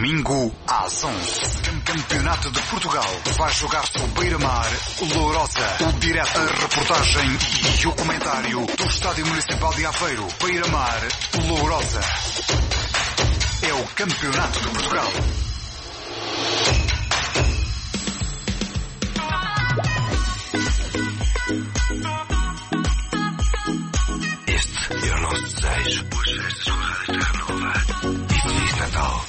Domingo às 11. Campeonato de Portugal. Vai jogar-se o Beira-Mar, Lourosa. O direto, a reportagem e o comentário do Estádio Municipal de Aveiro. Beira-Mar, Lourosa. É o Campeonato de Portugal. Este é o nosso desejo. Boas festas com a Rádio Terra Nova. E Feliz Natal.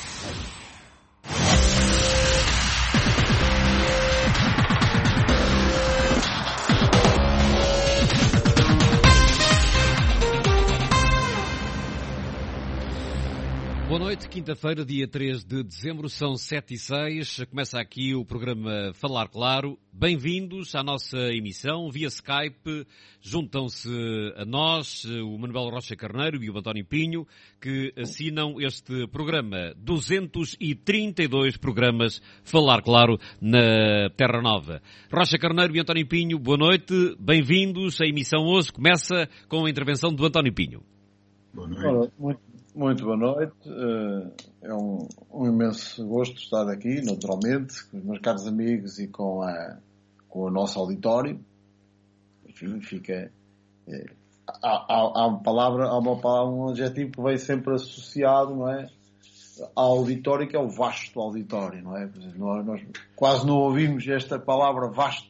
Boa noite, quinta-feira, dia 3 de dezembro, são 7h06, começa aqui o programa Falar Claro. Bem-vindos à nossa emissão via Skype, juntam-se a nós o Manuel Rocha Carneiro e o António Pinho, que assinam este programa, 232 programas Falar Claro na Terra Nova. Rocha Carneiro e António Pinho, boa noite, bem-vindos, a emissão hoje começa com a intervenção do António Pinho. Boa noite. Muito boa noite. É um imenso gosto estar aqui, naturalmente, com os meus caros amigos e com o nosso auditório. Enfim, fica... Há um adjetivo que vem sempre associado, não é? Ao auditório, que é o vasto auditório, não é? Nós quase não ouvimos esta palavra vasto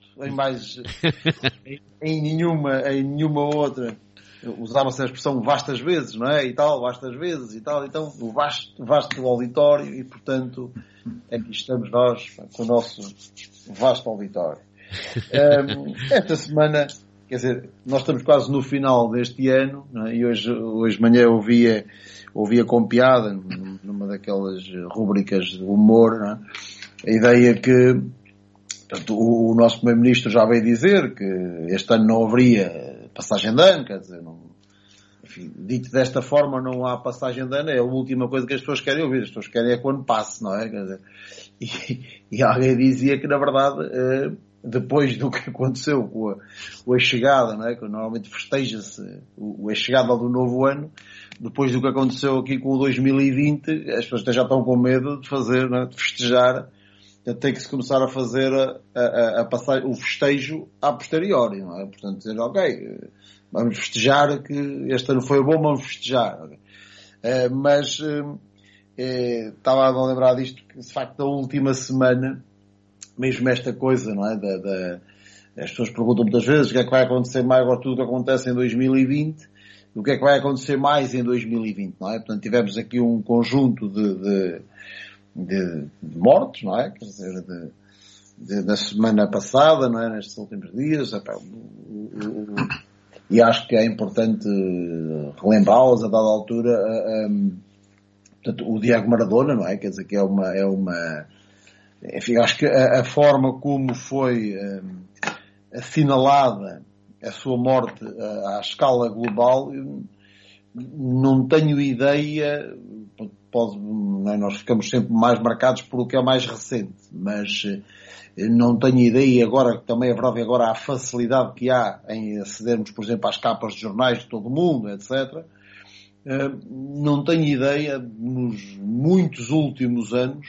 em nenhuma outra. Usava-se a expressão vastas vezes, não é? Vastas vezes e tal. Então, o vasto auditório e, portanto, aqui estamos nós com o nosso vasto auditório. Esta semana, quer dizer, nós estamos quase no final deste ano, não é? E hoje de manhã ouvia com piada, numa daquelas rubricas de humor, não é? A ideia que, portanto, o nosso Primeiro-Ministro já veio dizer que este ano não haveria passagem de ano, quer dizer, enfim, dito desta forma, não há passagem de ano, é a última coisa que as pessoas querem ouvir, as pessoas querem é que o ano passe, não é? Quer dizer, e alguém dizia que, na verdade, depois do que aconteceu com a chegada, não é? Que normalmente festeja-se a chegada do novo ano, depois do que aconteceu aqui com o 2020, as pessoas já estão com medo de fazer, não é? De festejar. Tem que se começar a fazer a passar o festejo a posteriori, não é? Portanto, dizer, ok, vamos festejar que este ano foi bom, vamos festejar. Okay? Mas estava a lembrar disto, que de facto, da última semana, mesmo esta coisa, não é? As pessoas perguntam muitas vezes o que é que vai acontecer mais agora, tudo o que acontece em 2020, o que é que vai acontecer mais em 2020, não é? Portanto, tivemos aqui um conjunto de mortes, não é? Quer dizer, da semana passada, não é? Nestes últimos dias, e acho que é importante relembrá-las a dada altura, portanto, o Diego Maradona, não é? Quer dizer, que é uma enfim, acho que a forma como foi assinalada a sua morte à escala global, não tenho ideia. Não é? Nós ficamos sempre mais marcados por o que é mais recente, mas não tenho ideia agora, que também é verdade, agora a facilidade que há em acedermos, por exemplo, às capas de jornais de todo o mundo, etc. Não tenho ideia, nos muitos últimos anos,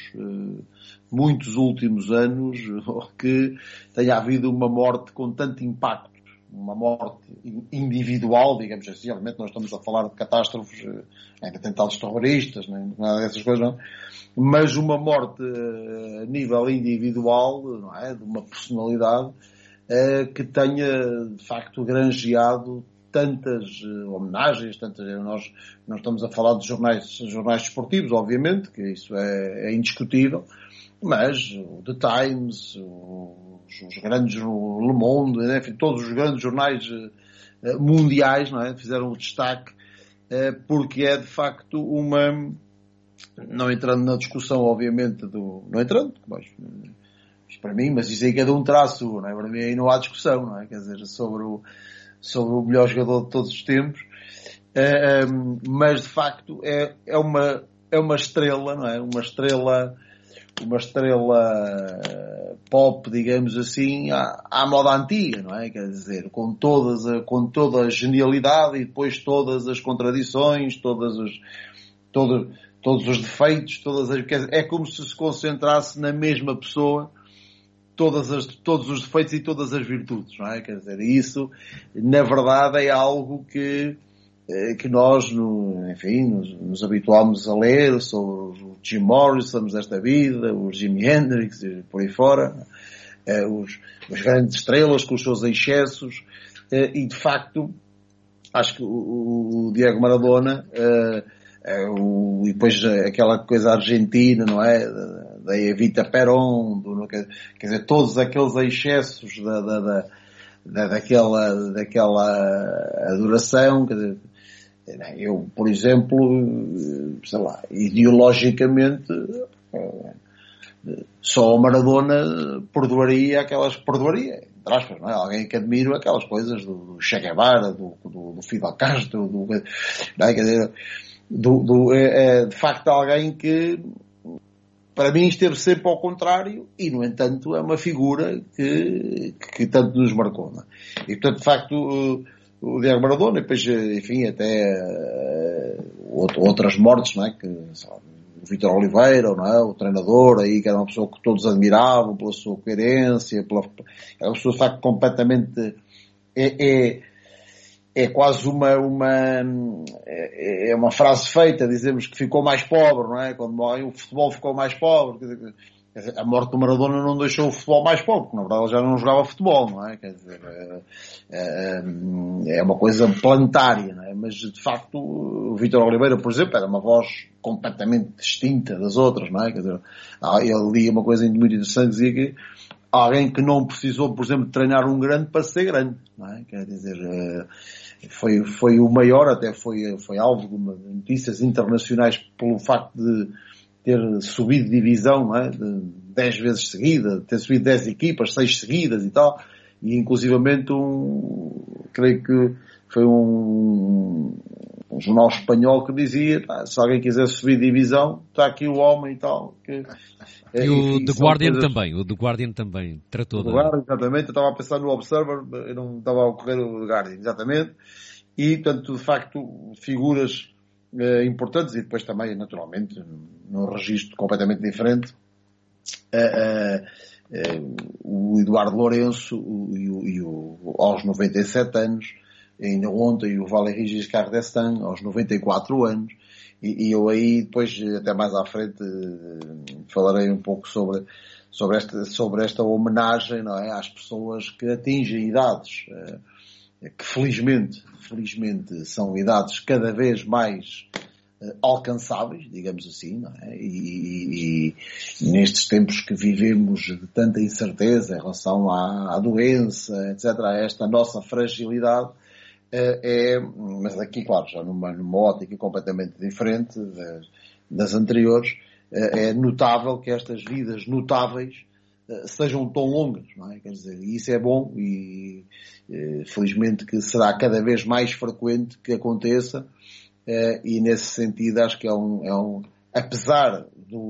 que tenha havido uma morte com tanto impacto. Uma morte individual, digamos assim, obviamente nós estamos a falar de catástrofes, ainda atentados terroristas, nem nada dessas coisas, não, mas uma morte a nível individual, não é? De uma personalidade que tenha, de facto, granjeado tantas homenagens, nós estamos a falar de jornais desportivos, obviamente, que isso é indiscutível, mas o The Times, os grandes, o Le Monde, enfim, todos os grandes jornais mundiais, não é? Fizeram o destaque, porque é de facto não entrando na discussão, obviamente, mas isto para mim, mas isso aí cada um terá a sua, não é? Para mim aí não há discussão, não é? Quer dizer, sobre o melhor jogador de todos os tempos, mas de facto é uma estrela, não é? Uma estrela pop, digamos assim, à moda antiga, não é? Quer dizer, com toda a genialidade e depois todas as contradições, todos os defeitos, é como se concentrasse na mesma pessoa todos os defeitos e todas as virtudes, não é? Quer dizer, isso, na verdade, é algo que nós, enfim, nos habituámos a ler sobre o Jim Morrison desta vida, o Jimi Hendrix e por aí fora, os grandes estrelas com os seus excessos, e de facto, acho que o Diego Maradona, e depois aquela coisa argentina, não é? Da Evita Perón, quer dizer, todos aqueles excessos daquela adoração, quer dizer, eu, por exemplo, sei lá, ideologicamente, só o Maradona perdoaria, entre aspas, não é? Alguém que admira aquelas coisas do Che Guevara, do Fidel Castro, não é? Quer dizer, de facto alguém que, para mim, esteve sempre ao contrário e, no entanto, é uma figura que tanto nos marcou, não é? E, portanto, de facto, o Diego Maradona, e depois, enfim, até outras mortes, não é? O Vítor Oliveira, não é? O treinador, aí, que era uma pessoa que todos admiravam pela sua coerência, era uma pessoa, de facto, completamente... É quase é uma frase feita, dizemos que ficou mais pobre, não é? Quando o futebol ficou mais pobre. Quer dizer, a morte do Maradona não deixou o futebol mais pobre, porque na verdade ele já não jogava futebol, não é? Quer dizer, é uma coisa planetária, não é? Mas de facto o Vítor Oliveira, por exemplo, era uma voz completamente distinta das outras, não é? Quer dizer, ele lia uma coisa muito interessante, dizia que alguém que não precisou, por exemplo, de treinar um grande para ser grande, não é? Quer dizer, foi o maior, até foi alvo de notícias internacionais pelo facto de ter subido de divisão, não é? De 10 vezes seguida, ter subido 10 equipas, 6 seguidas e tal, e inclusivamente creio que foi um jornal espanhol que dizia, se alguém quiser subir de divisão, está aqui o homem e tal. E o The Guardian também, o The Guardian também tratou. O Guardian, exatamente, eu estava a pensar no Observer, eu não estava a ocorrer o The Guardian, exatamente, e portanto, de facto, figuras importantes, e depois também, naturalmente, num registro completamente diferente, o Eduardo Lourenço, aos 97 anos, ainda ontem o Valéry Giscard d'Estaing, aos 94 anos, e eu aí depois, até mais à frente, falarei um pouco sobre esta homenagem, não é, às pessoas que atingem idades, que felizmente são idades cada vez mais alcançáveis, digamos assim, não é? E nestes tempos que vivemos de tanta incerteza em relação à doença, etc., a esta nossa fragilidade, mas aqui, claro, já numa ótica completamente diferente das anteriores, é notável que estas vidas notáveis sejam tão longas, não é? Quer dizer, e isso é bom e felizmente que será cada vez mais frequente que aconteça, e nesse sentido acho que apesar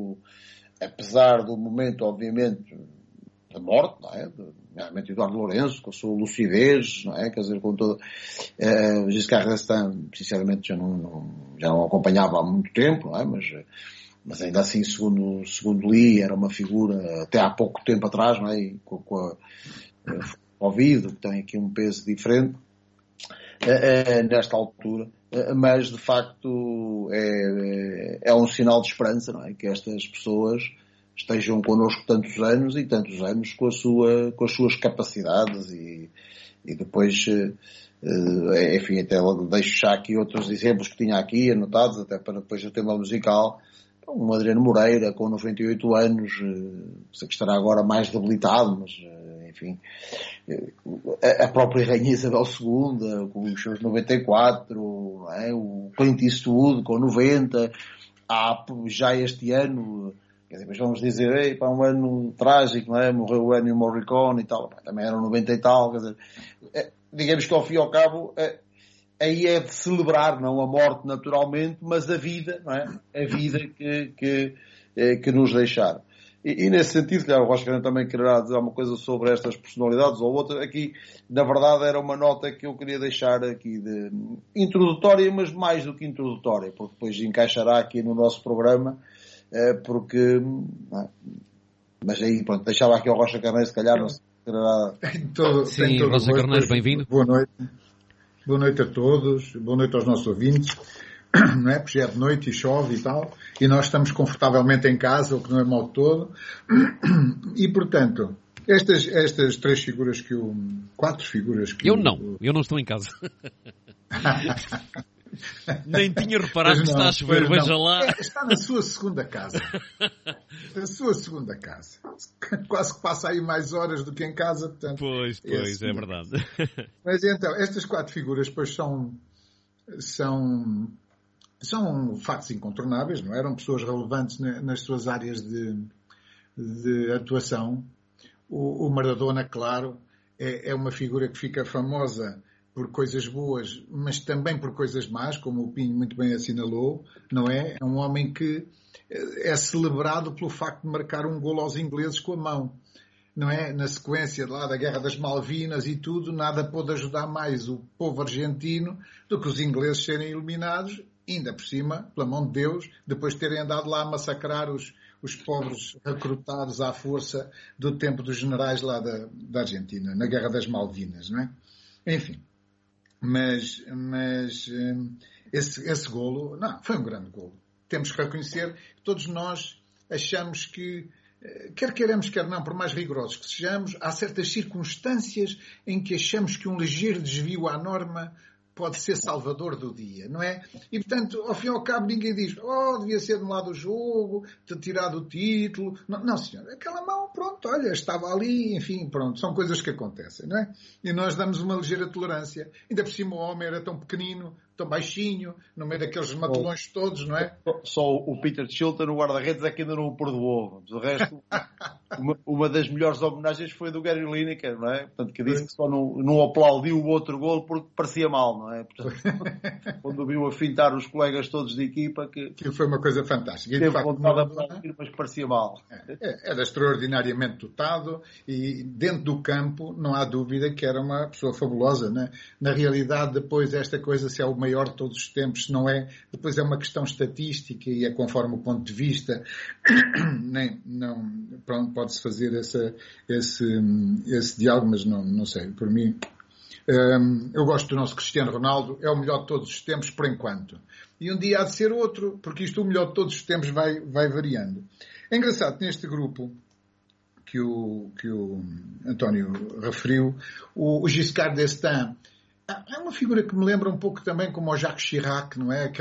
do momento, obviamente, da morte, não é? Realmente Eduardo Lourenço, com a sua lucidez, não é? Quer dizer, com toda... Giscard d'Estaing, sinceramente, já não acompanhava há muito tempo, não é? Mas ainda assim, segundo li, era uma figura, até há pouco tempo atrás, não é? E com a Covid, que tem aqui um peso diferente, nesta altura, mas de facto é um sinal de esperança, não é? Que estas pessoas estejam connosco tantos anos com as suas capacidades e depois, enfim, até deixo já aqui outros exemplos que tinha aqui anotados, até para depois o tema musical. Um Adriano Moreira com 98 anos, sei que estará agora mais debilitado, mas enfim, a própria Rainha Isabel II com os seus 94, não é? O Clint Eastwood com 90, já este ano, quer dizer, mas vamos dizer, um ano trágico, não é? Morreu o Ennio Morricone e tal, também eram 90 e tal, quer dizer, digamos que ao fim e ao cabo, aí é de celebrar, não a morte naturalmente, mas a vida, não é? A vida que nos deixaram. E nesse sentido, claro, o Rocha também quererá dizer alguma coisa sobre estas personalidades ou outra. Aqui, na verdade, era uma nota que eu queria deixar aqui de introdutória, mas mais do que introdutória, porque depois encaixará aqui no nosso programa, porque... Mas aí, pronto, deixava aqui ao Rocha Carneiro, se calhar, não se quererá... Sim, Rocha Carneiro, bem-vindo. Boa noite. Boa noite a todos, boa noite aos nossos ouvintes. Não é? Porque já é de noite e chove e tal, e nós estamos confortavelmente em casa, o que não é mal todo. E, portanto, estas três figuras quatro figuras que... Eu não estou em casa. Nem tinha reparado que está a chover, veja lá. Está na sua segunda casa. Na sua segunda casa. Quase que passa aí mais horas do que em casa, portanto... Pois, é verdade. Mas então, estas quatro figuras, pois, são factos incontornáveis, não é? Eram pessoas relevantes nas suas áreas de atuação. O Maradona, claro, é uma figura que fica famosa por coisas boas, mas também por coisas más, como o Pinho muito bem assinalou, não é? É um homem que é celebrado pelo facto de marcar um golo aos ingleses com a mão. Não é? Na sequência lá da Guerra das Malvinas e tudo, nada pôde ajudar mais o povo argentino do que os ingleses serem eliminados, ainda por cima, pela mão de Deus, depois de terem andado lá a massacrar os pobres recrutados à força do tempo dos generais lá da Argentina, na Guerra das Malvinas, não é? Enfim, mas esse golo, não, foi um grande golo. Temos que reconhecer que todos nós achamos que, quer queiramos, quer não, por mais rigorosos que sejamos, há certas circunstâncias em que achamos que um ligeiro desvio à norma pode ser salvador do dia, não é? E, portanto, ao fim e ao cabo, ninguém diz devia ser de um lado o jogo, ter tirado o título. Não, senhor. Aquela mão, pronto, olha, estava ali, enfim, pronto. São coisas que acontecem, não é? E nós damos uma ligeira tolerância. Ainda por cima o homem era tão pequenino, tão baixinho, no meio daqueles matelões todos, não é? Só o Peter Shilton, o guarda-redes, é que ainda não o perdoou. Do resto, uma das melhores homenagens foi do Gary Lineker, não é? Portanto, que disse que só não aplaudiu o outro golo porque parecia mal, não é? Portanto, quando viu a fintar os colegas todos de equipa, que foi uma coisa fantástica. E, teve vontade de aplaudir, mas parecia mal. Era extraordinariamente dotado e dentro do campo não há dúvida que era uma pessoa fabulosa, não é? Na realidade, depois esta coisa, se é o maior de todos os tempos, se não é, depois é uma questão estatística e é conforme o ponto de vista. Pronto, pode-se fazer esse diálogo, mas não sei, por mim. Eu gosto do nosso Cristiano Ronaldo, é o melhor de todos os tempos por enquanto. E um dia há de ser outro, porque isto o melhor de todos os tempos vai variando. É engraçado que neste grupo que o António referiu, o Giscard d'Estaing é uma figura que me lembra um pouco também como o Jacques Chirac, não é?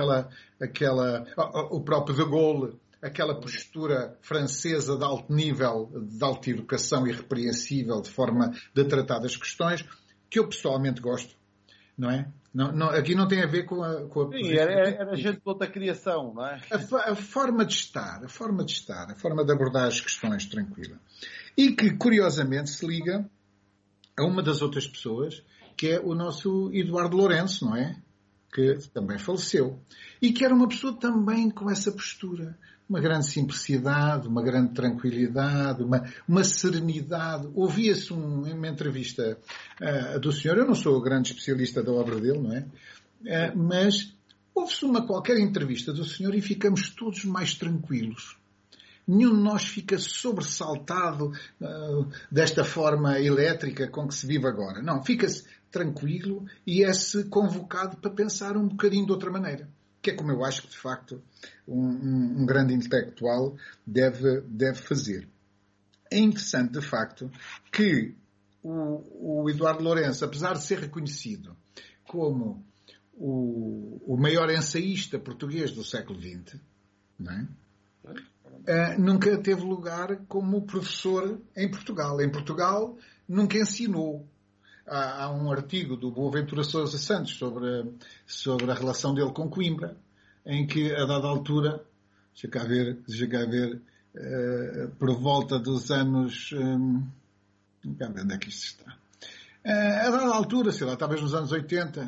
O próprio De Gaulle, aquela postura francesa de alto nível, de alta educação irrepreensível, de forma de tratar das questões, que eu pessoalmente gosto, não é? Aqui não tem a ver com a Sim, era gente de outra criação, não é? A forma de estar, a forma de abordar as questões tranquila. E que, curiosamente, se liga a uma das outras pessoas, que é o nosso Eduardo Lourenço, não é? Que também faleceu. E que era uma pessoa também com essa postura. Uma grande simplicidade, uma grande tranquilidade, uma serenidade. Ouvia-se uma entrevista do senhor, eu não sou grande especialista da obra dele, não é? Mas ouve-se qualquer entrevista do senhor e ficamos todos mais tranquilos. Nenhum de nós fica sobressaltado desta forma elétrica com que se vive agora. Não, fica-se tranquilo e é-se convocado para pensar um bocadinho de outra maneira. Que é como eu acho que, de facto, um grande intelectual deve fazer. É interessante, de facto, que o Eduardo Lourenço, apesar de ser reconhecido como o maior ensaísta português do século XX, não é? Nunca teve lugar como professor em Portugal. Em Portugal, nunca ensinou. Há um artigo do Boaventura Sousa Santos sobre a relação dele com Coimbra, em que, a dada altura, deixa cá ver, por volta dos anos... onde é que isto está? A dada altura, sei lá, talvez nos anos 80,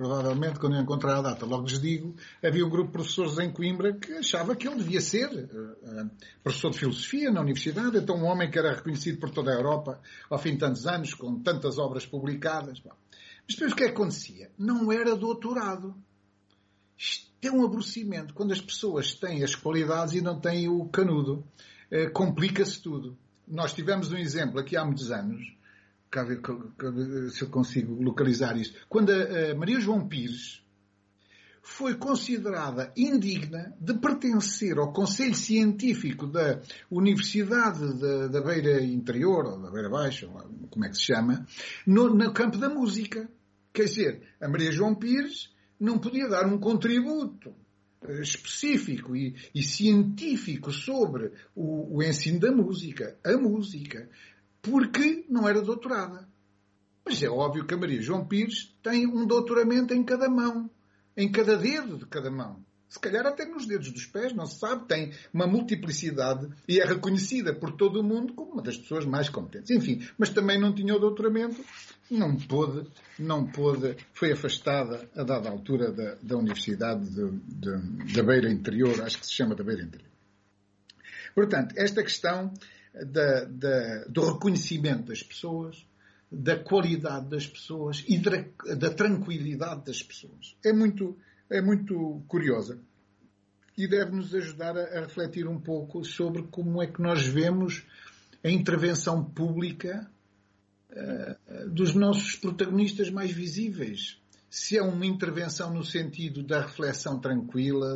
provavelmente quando eu encontrar a data, logo lhes digo, havia um grupo de professores em Coimbra que achava que ele devia ser professor de filosofia na universidade, então um homem que era reconhecido por toda a Europa ao fim de tantos anos, com tantas obras publicadas. Mas depois o que acontecia? Não era doutorado. Isto é um aborrecimento. Quando as pessoas têm as qualidades e não têm o canudo, complica-se tudo. Nós tivemos um exemplo aqui há muitos anos, se eu consigo localizar isso, quando a Maria João Pires foi considerada indigna de pertencer ao Conselho Científico da Universidade da Beira Interior, ou da Beira Baixa, ou como é que se chama, no campo da música. Quer dizer, a Maria João Pires não podia dar um contributo específico e científico sobre o ensino da música, a música, porque não era doutorada. Mas é óbvio que a Maria João Pires tem um doutoramento em cada mão, em cada dedo de cada mão. Se calhar até nos dedos dos pés, não se sabe, tem uma multiplicidade e é reconhecida por todo o mundo como uma das pessoas mais competentes. Enfim, mas também não tinha o doutoramento, não pôde, foi afastada a dada altura da Universidade da Beira Interior, acho que se chama da Beira Interior. Portanto, esta questão do reconhecimento das pessoas, da qualidade das pessoas e da tranquilidade das pessoas é muito curiosa e deve-nos ajudar a refletir um pouco sobre como é que nós vemos a intervenção pública dos nossos protagonistas mais visíveis. Se é uma intervenção no sentido da reflexão tranquila,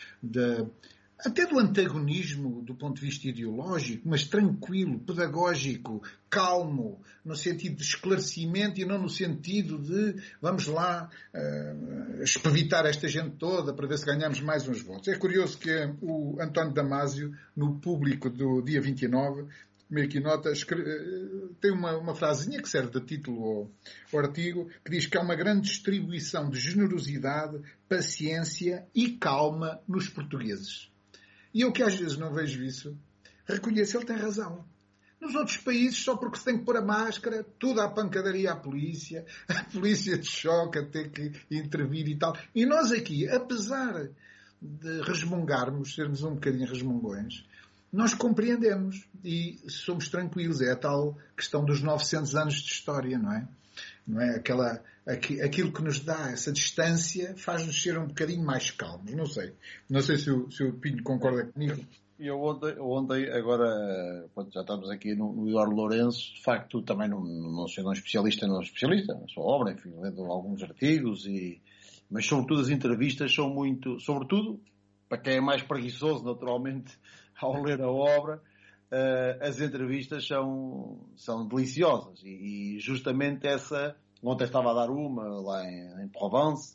até do antagonismo do ponto de vista ideológico, mas tranquilo, pedagógico, calmo, no sentido de esclarecimento e não no sentido de vamos lá espevitar esta gente toda para ver se ganhamos mais uns votos. É curioso que o António Damásio, no Público do dia 29, meio aqui nota, tem uma frasezinha que serve de título ao artigo, que diz que há uma grande distribuição de generosidade, paciência e calma nos portugueses. E eu que às vezes não vejo isso, reconheço, ele tem razão. Nos outros países, só porque se tem que pôr a máscara, tudo à pancadaria à polícia, a polícia de choque a ter que intervir e tal. E nós aqui, apesar de resmungarmos, sermos um bocadinho resmungões, nós compreendemos e somos tranquilos. É a tal questão dos 900 anos de história, não é? Não é? Aquilo que nos dá essa distância faz-nos ser um bocadinho mais calmos. Não sei se o Pinho concorda comigo. Eu ontem agora, já estamos aqui no Eduardo Lourenço, de facto também não sou um especialista, sou obra, enfim, lendo alguns artigos, mas sobretudo as entrevistas são muito, sobretudo, para quem é mais preguiçoso naturalmente ao ler a obra, as entrevistas são deliciosas e justamente essa, ontem estava a dar uma lá em Provence,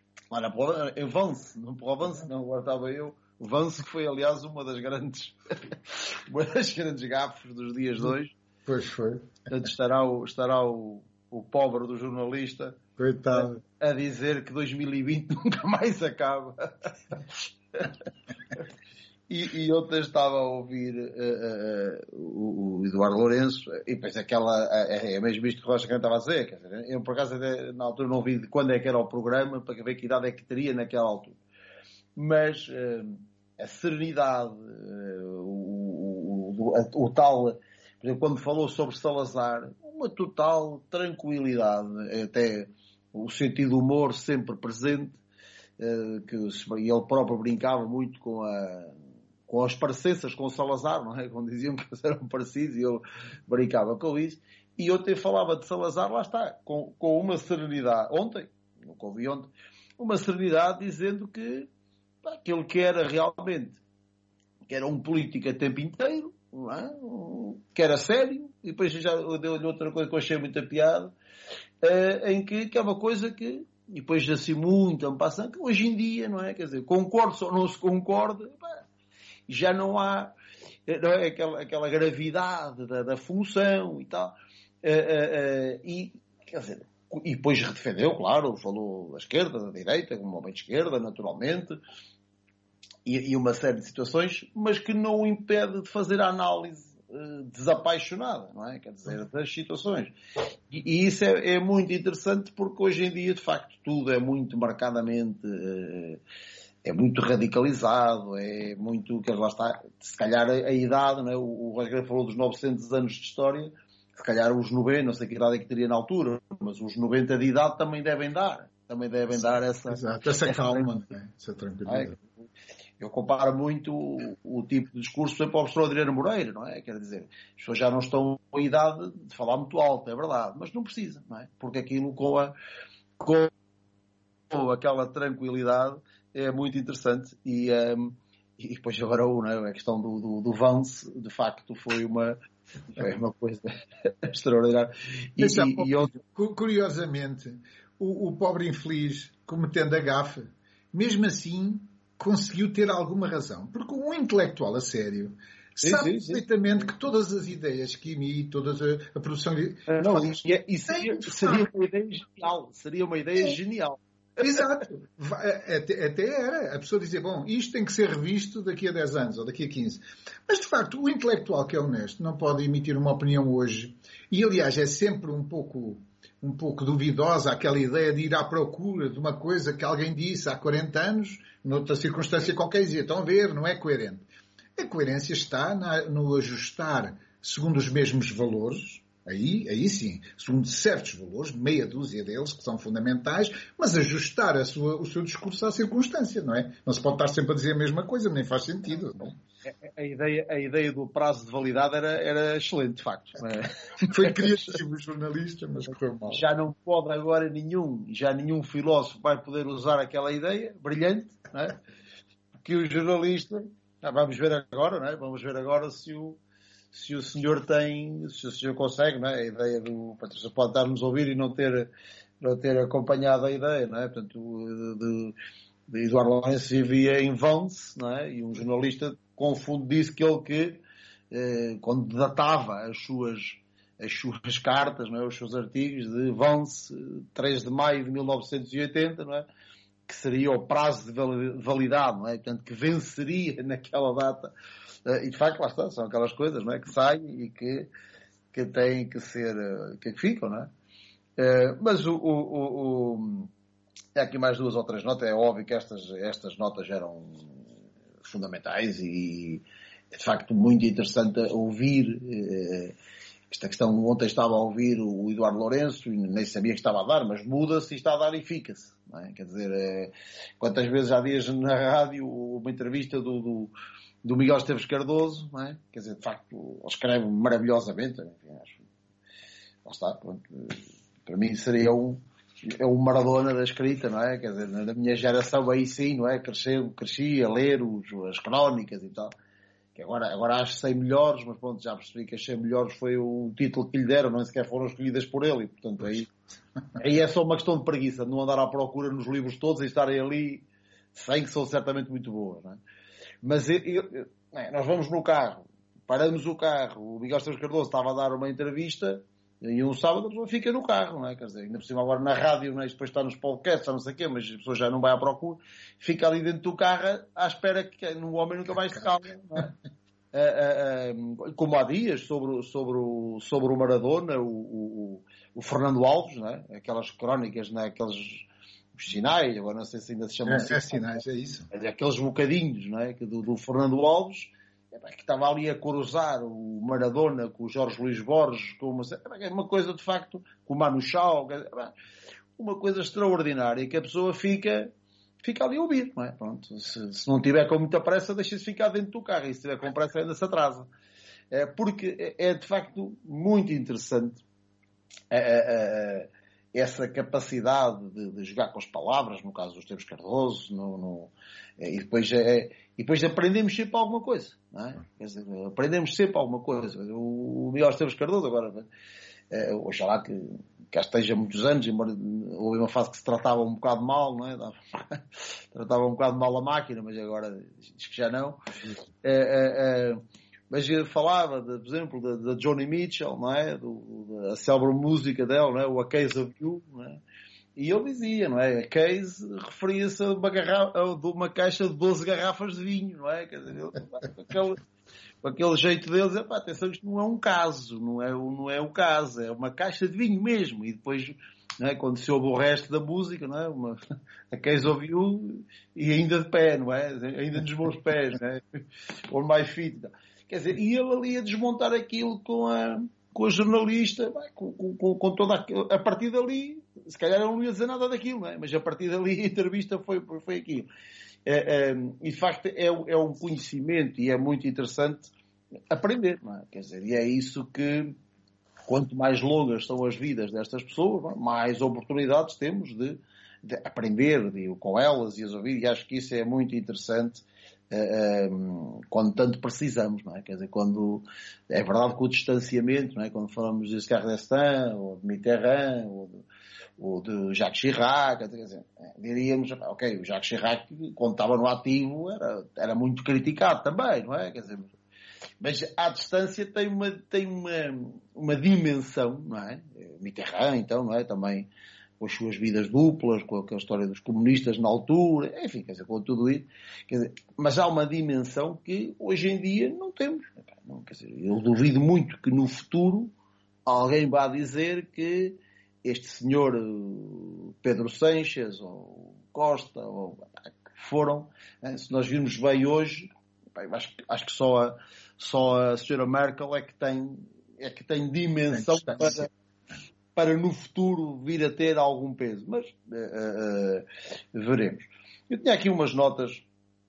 em Vence, não Provence, não, agora estava eu, Vence, que foi aliás uma das grandes gafes dos dias de hoje. Pois foi. Portanto, estará o pobre do jornalista, coitado, a dizer que 2020 nunca mais acaba. E ontem estava a ouvir o Eduardo Lourenço e pensei que é mesmo isto que o Rocha Grande estava a dizer. Quer dizer, eu por acaso na altura não vi de quando é que era o programa para ver que idade é que teria naquela altura. Mas a serenidade, o tal, por exemplo, quando falou sobre Salazar, uma total tranquilidade, até o sentido do humor sempre presente, que ele próprio brincava muito com as parecenças com o Salazar, não é? Quando diziam que eles eram parecidos e eu brincava com isso. E ontem falava de Salazar, lá está, com uma serenidade, ontem, nunca ouvi ontem, uma serenidade dizendo que aquilo que era realmente, que era um político a tempo inteiro, não é? Que era sério, e depois já deu-lhe outra coisa que eu achei muita piada, em que é uma coisa que, e depois assim muito a passar, que hoje em dia, não é? Quer dizer, concorda ou não se concorda, já não há aquela gravidade da função e tal. E, quer dizer, e depois defendeu, claro, falou da esquerda, da direita, como homem de esquerda, naturalmente, e uma série de situações, mas que não o impede de fazer a análise desapaixonada, não é? Quer dizer, das situações. E isso é muito interessante porque hoje em dia, de facto, tudo é muito marcadamente, é muito radicalizado, é muito, que lá está, se calhar a idade, não é? O Rosgrave falou dos 900 anos de história, se calhar os 90, não sei que idade é que teria na altura, mas os 90 de idade também devem dar essa calma, essa tranquilidade. Eu comparo muito o tipo de discurso, por exemplo, ao professor Adriano Moreira, não é? Quer dizer, as pessoas já não estão com a idade de falar muito alto, é verdade, mas não precisa, não é? Porque aquilo com aquela tranquilidade é muito interessante e depois agora a questão do Vance, de facto, foi uma coisa extraordinária. Curiosamente, o pobre infeliz, cometendo a gafe, mesmo assim conseguiu ter alguma razão. Porque um intelectual a sério sabe perfeitamente que todas as ideias que emite, toda a produção... Seria uma ideia genial. Exato. Até era. A pessoa dizia, bom, isto tem que ser revisto daqui a 10 anos ou daqui a 15. Mas, de facto, o intelectual que é honesto não pode emitir uma opinião hoje. E, aliás, é sempre um pouco duvidosa aquela ideia de ir à procura de uma coisa que alguém disse há 40 anos, noutra circunstância qualquer, dizia, estão a ver, não é coerente. A coerência está no ajustar segundo os mesmos valores, aí sim, segundo certos valores, meia dúzia deles, que são fundamentais, mas ajustar o seu discurso à circunstância, não é? Não se pode estar sempre a dizer a mesma coisa, nem faz sentido. Não é? A ideia do prazo de validade era excelente, de facto. Foi criativo o jornalista, mas foi mal. Já não pode agora nenhum filósofo vai poder usar aquela ideia brilhante, não é? Que o jornalista... vamos ver agora, não é? Vamos ver agora se o senhor consegue, não é? A ideia do Patrício pode estar-nos a ouvir e não ter acompanhado a ideia, não é? Portanto, de Eduardo Lourenço vivia em Vence, não é? E um jornalista disse que quando datava as suas cartas, não é? Os seus artigos de Vence, 3 de maio de 1980, não é? Que seria o prazo de validade, não é? Portanto, que venceria naquela data. E de facto, lá está, são aquelas coisas, não é? Que saem e que têm que ser, que ficam, não é? Mas há aqui mais 2 ou 3 notas. É óbvio que estas notas eram fundamentais e é de facto muito interessante ouvir esta questão. Ontem estava a ouvir o Eduardo Lourenço e nem sabia que estava a dar, mas muda-se e está a dar e fica-se, não é? Quer dizer, quantas vezes há dias na rádio uma entrevista do Miguel Esteves Cardoso, não é? Quer dizer, de facto, ele escreve maravilhosamente, enfim, acho. Lá está, pronto. Para mim seria um Maradona da escrita, não é? Quer dizer, na minha geração aí sim, não é? Cresci a ler as crónicas e tal. Que agora acho 100 melhores, mas pronto, já percebi que as 100 melhores foi o título que lhe deram, nem sequer foram escolhidas por ele, e portanto aí é só uma questão de preguiça, de não andar à procura nos livros todos e estarem ali 100 que são certamente muito boas, não é? Mas nós vamos no carro, paramos o carro, o Miguel Esteves Cardoso estava a dar uma entrevista, e um sábado a pessoa fica no carro, não é? Quer dizer, ainda por cima agora na rádio, não é? Depois está nos podcasts, não sei o quê, mas a pessoa já não vai à procura, fica ali dentro do carro à espera que o homem nunca mais se calma, não é? Como há dias sobre o Maradona, o Fernando Alves, não é? Aquelas crónicas, não é? Aqueles sinais, agora não sei se ainda se chamam assim. Sinais, é isso. Aqueles bocadinhos, não é? Do Fernando Alves, que estava ali a cruzar o Maradona com o Jorge Luís Borges, com uma coisa de facto, com o Manu Chao, uma coisa extraordinária, que a pessoa fica ali a ouvir, não é? Pronto, se não tiver com muita pressa, deixa-se ficar dentro do carro, e se tiver com pressa ainda se atrasa. Porque é de facto muito interessante essa capacidade de jogar com as palavras, no caso do Esteves Cardoso, e depois aprendemos sempre alguma coisa, não é? Quer dizer, aprendemos sempre alguma coisa. O Miguel Esteves Cardoso agora, oxalá que cá esteja muitos anos, embora houve uma fase que se tratava um bocado mal, não é? Tratava um bocado mal a máquina, mas agora diz que já não. Mas eu falava, por exemplo, da Joni Mitchell, não é? Da célebre música dela, não é? O A Case of You, não é? E ele dizia, não é? A case referia-se a uma caixa de 12 garrafas de vinho, não é? Quer dizer, com aquele jeito deles, atenção, isto não é um caso, não é o caso, é uma caixa de vinho mesmo. E depois, não é, quando se ouve o resto da música, não é? A Case of You, e ainda de pé, não é? Ainda nos meus pés, não é? On my feet. Quer dizer, e ele ali a desmontar aquilo com a jornalista, com toda a partir dali, se calhar ele não ia dizer nada daquilo, não é? Mas a partir dali a entrevista foi aquilo. E de facto é um conhecimento e é muito interessante aprender, não é? Quer dizer, e é isso que, quanto mais longas são as vidas destas pessoas, mais oportunidades temos de aprender com elas e as ouvir, e acho que isso é muito interessante quando tanto precisamos, não é? Quer dizer, quando é verdade que o distanciamento, não é? Quando falamos de Giscard d'Estaing ou de Mitterrand ou de Jacques Chirac, quer dizer, diríamos, ok, o Jacques Chirac, quando estava no ativo, era muito criticado também, não é? Quer dizer, mas à distância tem uma dimensão, não é? Mitterrand, então, não é? Também com as suas vidas duplas, com aquela história dos comunistas na altura, enfim, quer dizer, com tudo isso. Quer dizer, mas há uma dimensão que hoje em dia não temos. Não, quer dizer, eu duvido muito que no futuro alguém vá dizer que este senhor Pedro Sánchez ou Costa ou que foram, se nós virmos bem hoje, acho que só a senhora Merkel é que tem dimensão para no futuro vir a ter algum peso. Mas veremos. Eu tinha aqui umas notas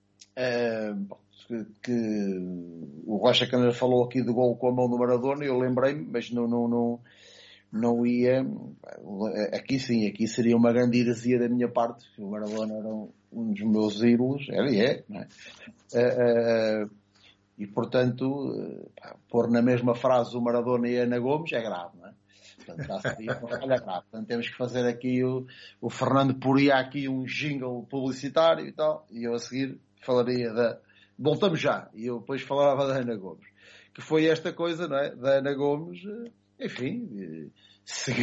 que o Rocha Canas falou aqui do gol com a mão do Maradona, eu lembrei-me, mas não ia. Aqui sim, aqui seria uma grande heresia da minha parte. O Maradona era um dos meus ídolos, não é? E portanto, pôr na mesma frase o Maradona e a Ana Gomes é grave, não é? Portanto, seria uma falha grave. Portanto, temos que fazer aqui o Fernando poria aqui um jingle publicitário e tal, e eu a seguir falaria voltamos já, e eu depois falava da Ana Gomes, que foi esta coisa, não é? Da Ana Gomes, enfim, se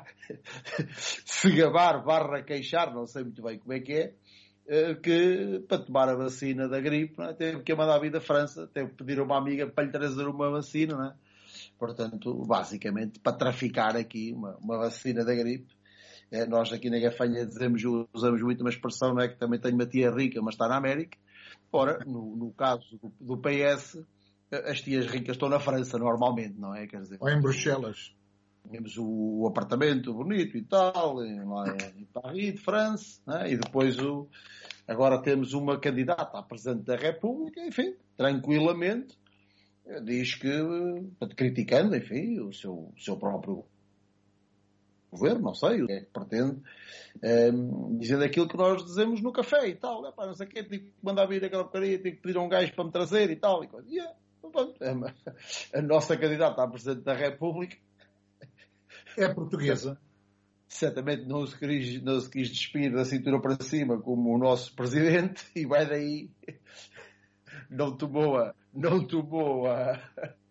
gabar barra queixar, não sei muito bem como é que é, que para tomar a vacina da gripe, não é? Teve que mandar vir da França, teve que pedir a uma amiga para lhe trazer uma vacina, não é? Portanto, basicamente, para traficar aqui uma vacina da gripe. Nós aqui na Gafanha usamos muito uma expressão, não é? Que também tenho uma tia rica, mas está na América. Ora, no caso do PS, as tias ricas estão na França, normalmente, não é? Quer dizer, ou em Bruxelas. Temos o apartamento bonito e tal, lá em Paris, de França, né? E depois agora temos uma candidata a Presidente da República, enfim, tranquilamente, diz que, criticando, enfim, o seu próprio governo, não sei o que é que pretende, dizendo aquilo que nós dizemos no café e tal, não sei o quê, tenho que mandar vir aquela porcaria, tenho que pedir a um gajo para me trazer e tal, e coisa. A nossa candidata a Presidente da República é portuguesa. Certamente não se quis despir da cintura para cima como o nosso presidente e vai daí não tomou a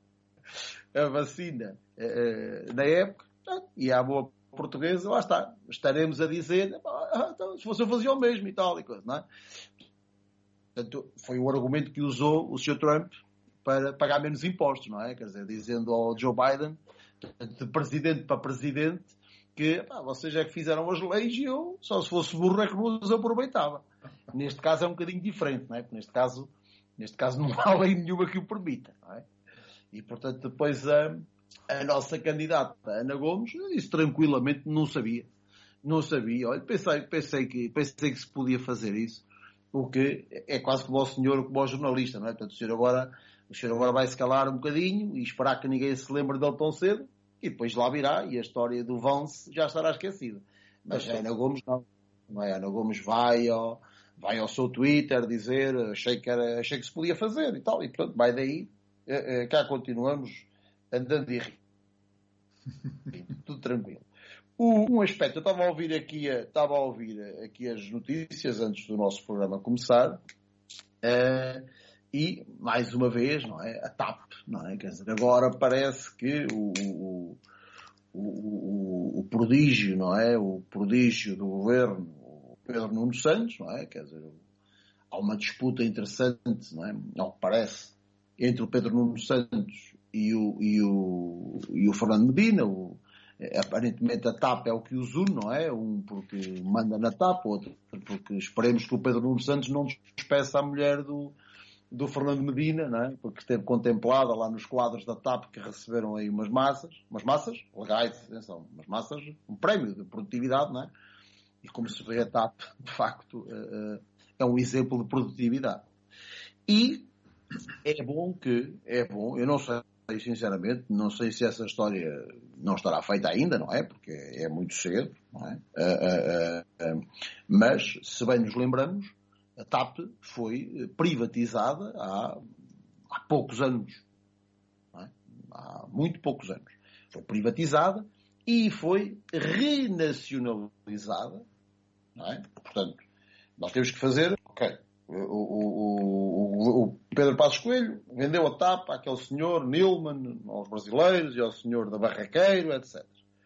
vacina na época e à boa portuguesa, lá está, estaremos a dizer então, se fosse eu fazia o mesmo e tal e coisa, não é? Portanto, foi o argumento que usou o Sr. Trump para pagar menos impostos, não é? Quer dizer, dizendo ao Joe Biden, de presidente para presidente, que vocês é que fizeram as leis e eu, só se fosse burro é que não as aproveitava. Neste caso é um bocadinho diferente, não é? Porque neste caso não há lei nenhuma que o permita, não é? E portanto depois a nossa candidata, Ana Gomes, disse tranquilamente não sabia. Olha, pensei que se podia fazer isso, o que é quase como o jornalista, não é? Portanto, o senhor agora vai se calar um bocadinho e esperar que ninguém se lembre dele tão cedo e depois lá virá e a história do Vance já estará esquecida. Mas a Ana Gomes não é? A Ana Gomes vai ao seu Twitter dizer achei que se podia fazer e tal, e portanto vai daí, cá continuamos andando e tudo tranquilo. Um aspecto, eu estava a ouvir aqui as notícias antes do nosso programa começar, e mais uma vez, não é? A TAP, não é? Quer dizer, agora parece que o prodígio, não é? O prodígio do governo, o Pedro Nuno Santos, não é? Quer dizer, há uma disputa interessante, não é? Ao que parece, entre o Pedro Nuno Santos e o Fernando Medina. Aparentemente a TAP é o que os une, não é? Um porque manda na TAP, outro porque esperemos que o Pedro Nuno Santos não despeça a mulher do Fernando Medina, não é? Porque esteve contemplada lá nos quadros da TAP que receberam aí umas massas legais, atenção, umas massas, um prémio de produtividade, não é? E como se vê, a TAP, de facto, é um exemplo de produtividade. E é bom, eu não sei, sinceramente, não sei se essa história não estará feita ainda, não é? Porque é muito cedo, não é? Mas, se bem nos lembramos, a TAP foi privatizada há poucos anos, não é? Há muito poucos anos. Foi privatizada e foi renacionalizada, não é? Portanto, nós temos que fazer, o Pedro Passos Coelho vendeu a TAP àquele senhor Nilman, aos brasileiros e ao senhor da Barraqueiro, etc.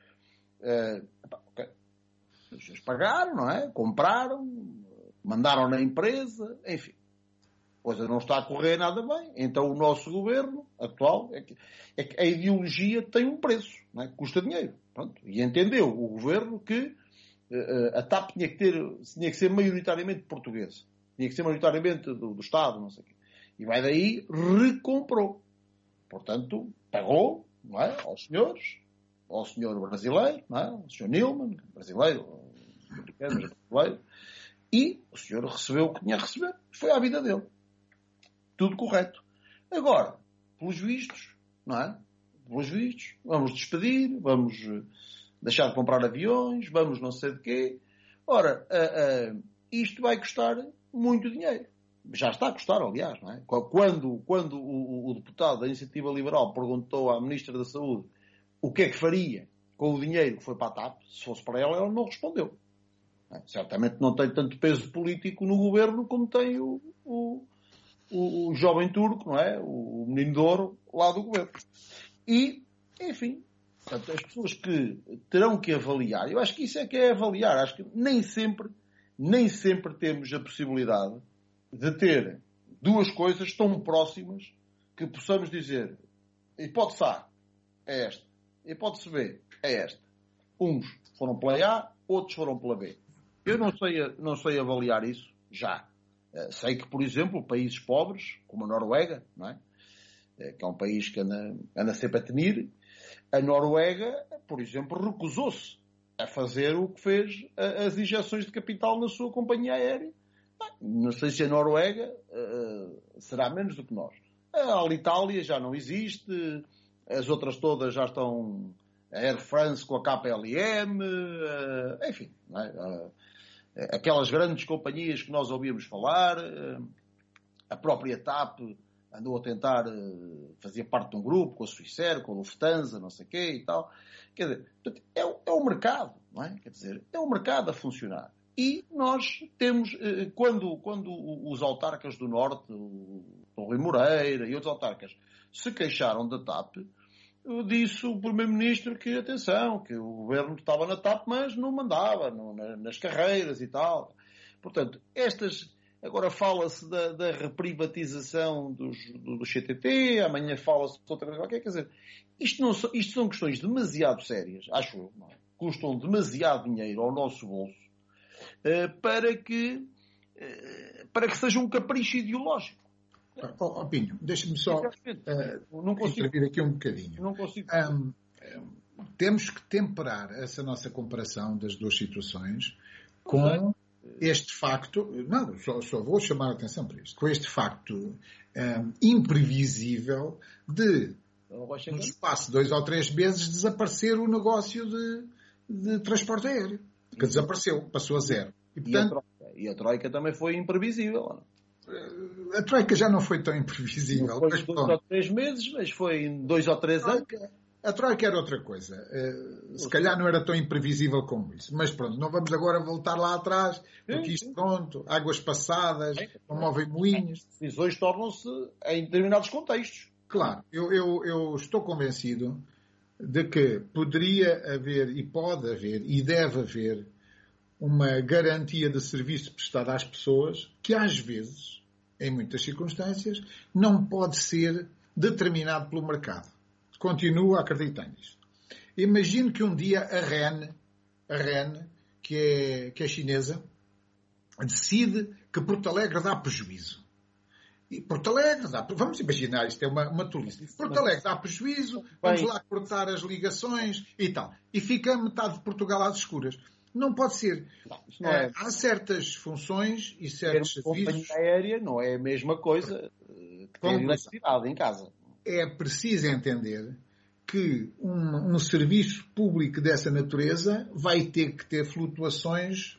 Eles pagaram, não é? Compraram, mandaram na empresa, enfim. A coisa não está a correr nada bem. Então o nosso governo atual é que a ideologia tem um preço, não é? Custa dinheiro. Pronto. E entendeu o governo que a TAP tinha que ser maioritariamente portuguesa. Tinha que ser maioritariamente do Estado, não sei o quê. E vai daí, recomprou. Portanto, pagou, não é? Ao senhor brasileiro, não é? Ao senhor Nilman, brasileiro, brasileiro, e o senhor recebeu o que tinha a receber. Foi à vida dele. Tudo correto. Agora, pelos vistos, não é? Pelos vistos, vamos despedir, vamos deixar de comprar aviões, vamos não sei de quê. Ora, isto vai custar muito dinheiro. Já está a custar, aliás, não é? Quando o deputado da Iniciativa Liberal perguntou à Ministra da Saúde o que é que faria com o dinheiro que foi para a TAP, se fosse para ela não respondeu. Não é? Certamente não tem tanto peso político no governo como tem o jovem turco, não é? O menino de ouro lá do governo. E, enfim, portanto, as pessoas que terão que avaliar, eu acho que isso é que é avaliar, acho que nem sempre temos a possibilidade de ter duas coisas tão próximas que possamos dizer hipótese A é esta, hipótese B é esta. Uns foram pela A, outros foram pela B. Eu não sei avaliar isso já. Sei que, por exemplo, países pobres, como a Noruega, não é? Que é um país que anda sempre a tenir, a Noruega, por exemplo, recusou-se a fazer o que fez as injeções de capital na sua companhia aérea. Não sei se a Noruega será menos do que nós. A Alitalia já não existe, as outras todas já estão, a Air France com a KPLM, enfim, não é? Aquelas grandes companhias que nós ouvíamos falar, a própria TAP andou a tentar, fazia parte de um grupo com a Swissair, com a Lufthansa, não sei o quê e tal. Quer dizer, é o mercado, não é? Quer dizer, é o mercado a funcionar. E nós temos, quando os autarcas do Norte, o Rui Moreira e outros autarcas, se queixaram da TAP, disse o Primeiro-Ministro que, atenção, que o governo estava na TAP, mas não mandava nas carreiras e tal. Portanto, agora fala-se da reprivatização do CTT, amanhã fala-se de outra coisa qualquer. Quer dizer, isto são questões demasiado sérias, acho eu, não é? Custam demasiado dinheiro ao nosso bolso para que seja um capricho ideológico. Pinho, deixa-me só intervir aqui um bocadinho. Não consigo. Temos que temperar essa nossa comparação das duas situações com este facto, não, só vou chamar a atenção para isto, com este facto imprevisível de, no espaço de 2 ou 3 meses, desaparecer o negócio de transporte aéreo. Que desapareceu, passou a zero. E a Troika também foi imprevisível. A Troika já não foi tão imprevisível. Não foi em 2 ou 3 meses, mas foi em 2 ou 3 anos. A Troika era outra coisa. Se calhar não era tão imprevisível como isso. Mas pronto, não vamos agora voltar lá atrás, porque isto pronto, águas passadas, não movem moinhos. As decisões tornam-se em determinados contextos. Claro, eu estou convencido de que poderia haver, e pode haver, e deve haver, uma garantia de serviço prestado às pessoas que às vezes em muitas circunstâncias, não pode ser determinado pelo mercado. Continuo a acreditar nisto. Imagino que um dia a REN, que é chinesa, decide que Porto Alegre dá prejuízo. E Porto Alegre vamos imaginar, isto é uma tolice. Porto Alegre dá prejuízo, vamos lá cortar as ligações e tal. E fica metade de Portugal às escuras. Não pode ser. Não é. Há certas funções e certos serviços... Companhia aérea não é a mesma coisa que ter eletricidade em casa. É preciso entender que um serviço público dessa natureza vai ter que ter flutuações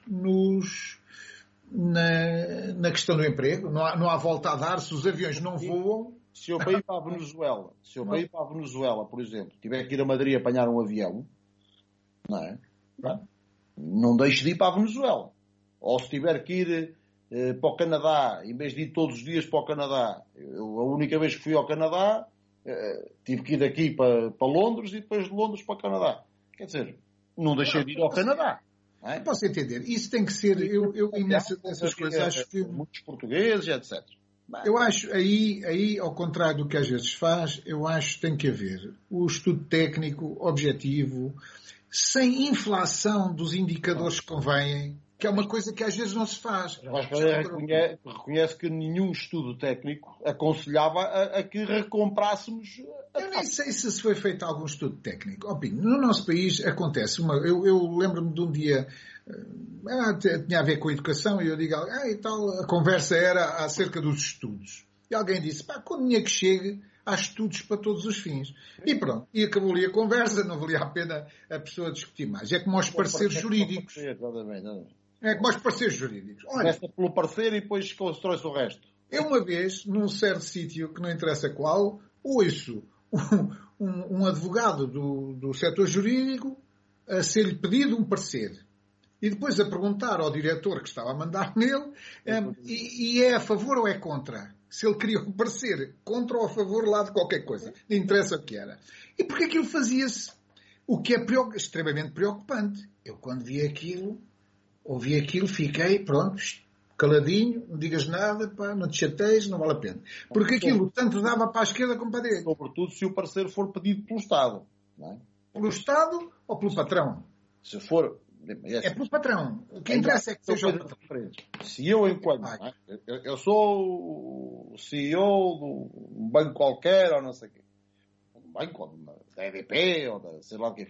na questão do emprego. Não há volta a dar. Se os aviões não voam... Se eu para ir para a Venezuela, por exemplo, tiver que ir a Madrid apanhar um avião, não é? Não deixe de ir para a Venezuela. Ou se tiver que ir para o Canadá, em vez de ir todos os dias para o Canadá, a única vez que fui ao Canadá, tive que ir daqui para Londres e depois de Londres para o Canadá. Quer dizer, não deixei de ir ao Canadá. É? Posso entender. Isso tem que ser... Eu nessas coisas acho que... Muitos portugueses, etc. Eu acho, aí, ao contrário do que às vezes faz, eu acho que tem que haver o estudo técnico, objetivo, sem inflação dos indicadores que convêm, que é uma coisa que às vezes não se faz. Reconhece que nenhum estudo técnico aconselhava a que recomprássemos... Eu nem sei se foi feito algum estudo técnico. No nosso país acontece eu lembro-me de um dia, tinha a ver com a educação, e eu digo, e tal, a conversa era acerca dos estudos. E alguém disse, quando tinha que chegue, há estudos para todos os fins. E pronto, e acabou ali a conversa, não valia a pena a pessoa discutir mais. É como aos parceiros jurídicos. É como aos parceires jurídicos. Começa pelo parceiro e depois constrói-se o resto. Eu uma vez, num certo sítio, que não interessa qual, ouço um advogado do setor jurídico a ser-lhe pedido um parecer. E depois a perguntar ao diretor que estava a mandar nele, e é a favor ou é contra? Se ele queria um parecer contra ou a favor lá de qualquer coisa. Não interessa o que era. E porque aquilo fazia-se? O que é extremamente preocupante. Eu quando ouvi aquilo, fiquei, pronto, caladinho, não digas nada, não te chateies, não vale a pena. Porque aquilo tanto dava para a esquerda como para a direita. Sobretudo se o parecer for pedido pelo Estado. Não é? Pelo Estado ou pelo patrão? Se for... É pelo patrão. O que interessa é que seja o patrão. Se eu, enquanto... Eu sou o CEO de um banco qualquer, ou não sei o quê. Um banco, da EDP, ou da sei lá o quê.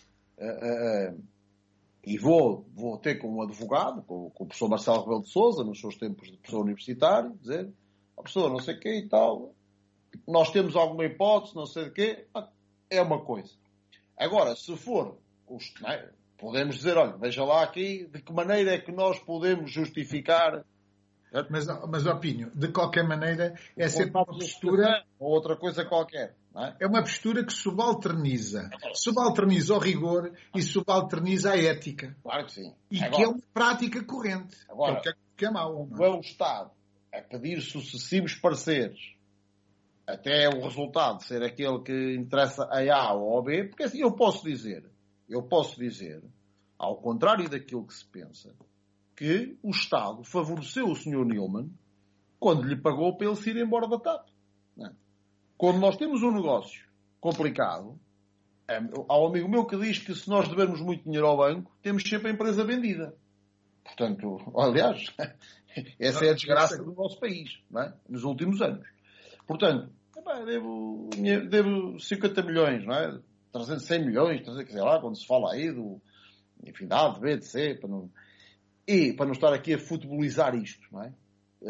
E vou ter com um advogado, com o professor Marcelo Rebelo de Sousa, nos seus tempos de professor universitário, dizer, professor, não sei o quê e tal, nós temos alguma hipótese, não sei o quê, é uma coisa. Agora, se for, podemos dizer, olha, veja lá aqui, de que maneira é que nós podemos justificar... Mas Opinho, de qualquer maneira, é sempre uma postura... Ou outra coisa qualquer. Não é? É uma postura que subalterniza. Subalterniza o rigor e subalterniza a ética. Claro que sim. E agora, que é uma prática corrente. Agora, que é mau. Não é o Estado a pedir sucessivos pareceres até o resultado ser aquele que interessa a A ou a B, porque assim eu posso dizer, ao contrário daquilo que se pensa, que o Estado favoreceu o Sr. Neilman quando lhe pagou para ele se ir embora da TAP. Não é? Quando nós temos um negócio complicado, há um amigo meu que diz que se nós devermos muito dinheiro ao banco, temos sempre a empresa vendida. Portanto, aliás, essa é a desgraça do nosso país, não é? Nos últimos anos. Portanto, devo 50 milhões, não é? 100 milhões, sei lá, quando se fala aí do, enfim, da A, de B, de C, para não estar aqui a futebolizar isto, não é?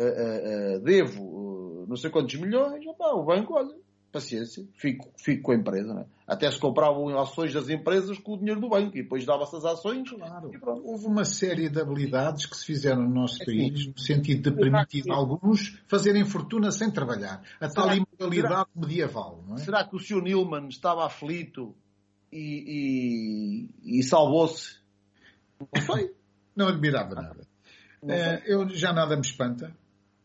Devo não sei quantos milhões, o banco, olha, paciência, fico com a empresa, não é? Até se compravam ações das empresas com o dinheiro do banco e depois dava-se as ações. Claro. Houve uma série de habilidades que se fizeram no nosso país, no sentido de permitir a alguns fazerem fortuna sem trabalhar. A tal imoralidade medieval, não é? Será que o Sr. Neilman estava aflito e salvou-se? Não sei. Não admirava nada. Eu já nada me espanta.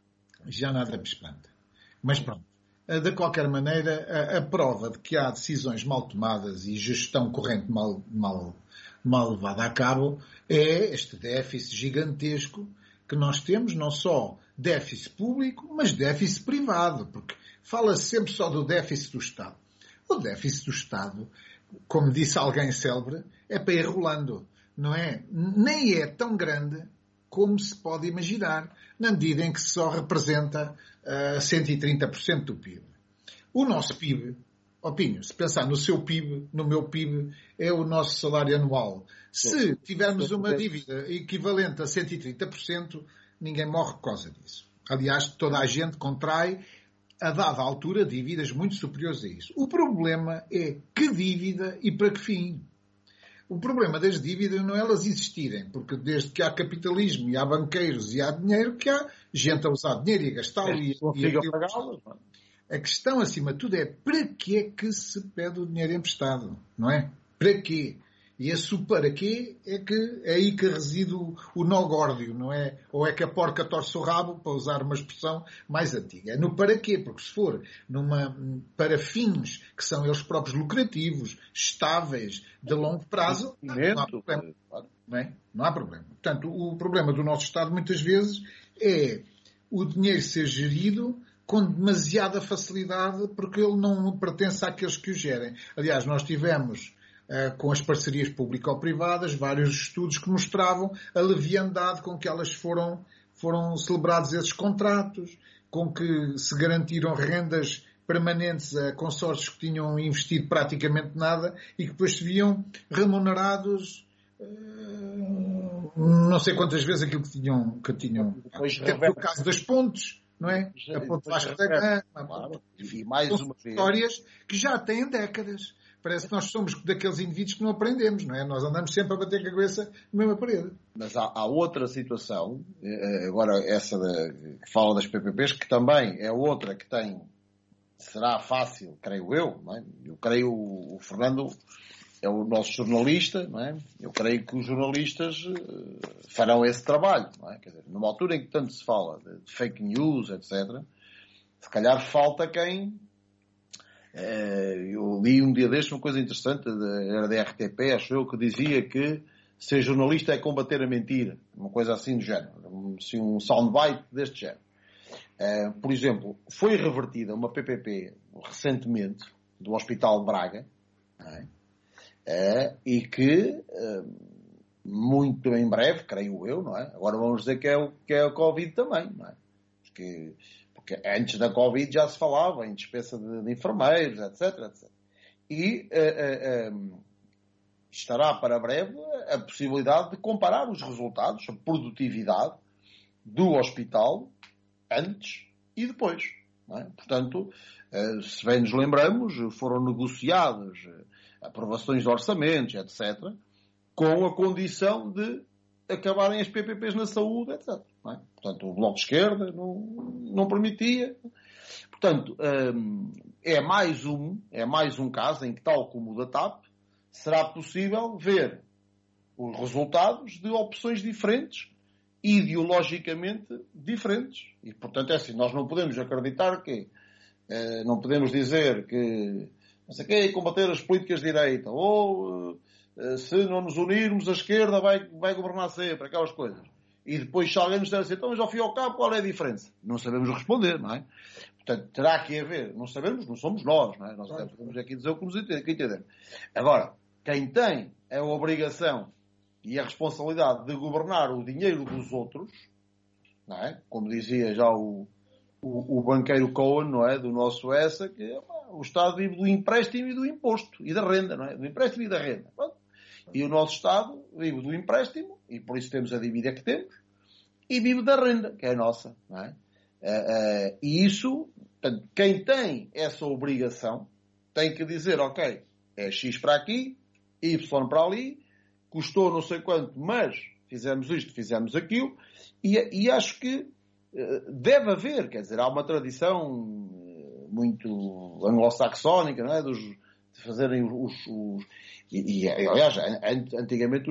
Mas pronto. De qualquer maneira, a prova de que há decisões mal tomadas e gestão corrente mal levada a cabo é este déficit gigantesco que nós temos não só déficit público, mas déficit privado, porque fala-se sempre só do déficit do Estado. O déficit do Estado, como disse alguém célebre, é para ir rolando, não é? Nem é tão grande como se pode imaginar, na medida em que só representa 130% do PIB. O nosso PIB, Pinho, se pensar no seu PIB, no meu PIB, é o nosso salário anual. Se tivermos uma dívida equivalente a 130%, ninguém morre por causa disso. Aliás, toda a gente contrai, a dada altura, dívidas muito superiores a isso. O problema é que dívida e para que fim? O problema das dívidas não é elas existirem, porque desde que há capitalismo e há banqueiros e há dinheiro, que há gente a usar dinheiro e a gastá-lo e a pagá-lo. A questão, acima de tudo, é para que é que se pede o dinheiro emprestado, não é? Para quê? E esse para quê é aí que reside o nó górdio, não é? Ou é que a porca torce o rabo, para usar uma expressão mais antiga. É no para quê? Porque se for para fins que são eles próprios lucrativos, estáveis, de longo prazo, não há problema. Não é? Não há problema. Portanto, o problema do nosso Estado, muitas vezes, é o dinheiro ser gerido com demasiada facilidade, porque ele não pertence àqueles que o gerem. Aliás, nós tivemos, com as parcerias público-privadas, vários estudos que mostravam a leviandade com que elas foram celebrados esses contratos, com que se garantiram rendas permanentes a consórcios que tinham investido praticamente nada e que depois se viam remunerados não sei quantas vezes aquilo que tinham. Até o caso das pontes, não é? A ponte Vasco da Gama. E mais uma vez. Histórias que já têm décadas. Parece que nós somos daqueles indivíduos que não aprendemos, não é? Nós andamos sempre a bater com a cabeça na mesma parede. Mas há outra situação, agora essa que fala das PPPs, que também é outra que será fácil, creio eu, não é? Eu creio, o Fernando é o nosso jornalista, não é? Eu creio que os jornalistas farão esse trabalho, não é? Quer dizer, numa altura em que tanto se fala de fake news, etc., se calhar falta quem... eu li um dia deste uma coisa interessante, era da RTP, acho eu, que dizia que ser jornalista é combater a mentira, uma coisa assim do género, um soundbite deste género. Por exemplo, foi revertida uma PPP recentemente do Hospital de Braga, não é? E que muito em breve, creio eu, não é? Agora vamos dizer que é o Covid também, não é? Porque antes da Covid já se falava em dispensa de enfermeiros, etc. E estará para breve a possibilidade de comparar os resultados, a produtividade do hospital antes e depois. Não é? Portanto, se bem nos lembramos, foram negociadas aprovações de orçamentos, etc., com a condição de acabarem as PPPs na saúde, etc. Não é? Portanto, o Bloco de Esquerda não permitia. Portanto, é mais um caso em que, tal como o da TAP, será possível ver os resultados de opções diferentes, ideologicamente diferentes. E, portanto, é assim, nós não podemos acreditar que, não podemos dizer que, não sei o quê, combater as políticas de direita, ou se não nos unirmos, a esquerda vai governar sempre, aquelas coisas. E depois, se alguém nos disser assim, então, mas ao fim e ao cabo, qual é a diferença? Não sabemos responder, não é? Portanto, terá que haver, não sabemos, não somos nós, não é? Nós podemos aqui dizer o que nos entendemos. Agora, quem tem a obrigação e a responsabilidade de governar o dinheiro dos outros, não é? Como dizia já o banqueiro Cohen, não é? Do nosso ESA, que o Estado vive do empréstimo e do imposto, e da renda, não é? Do empréstimo e da renda. Pronto. E o nosso Estado vive do empréstimo, e por isso temos a dívida que temos, e vive da renda, que é a nossa, não é? E isso, portanto, quem tem essa obrigação tem que dizer, ok, é X para aqui, Y para ali, custou não sei quanto, mas fizemos isto, fizemos aquilo, e acho que deve haver, quer dizer, há uma tradição muito anglo-saxónica, não é? De fazerem aliás, antigamente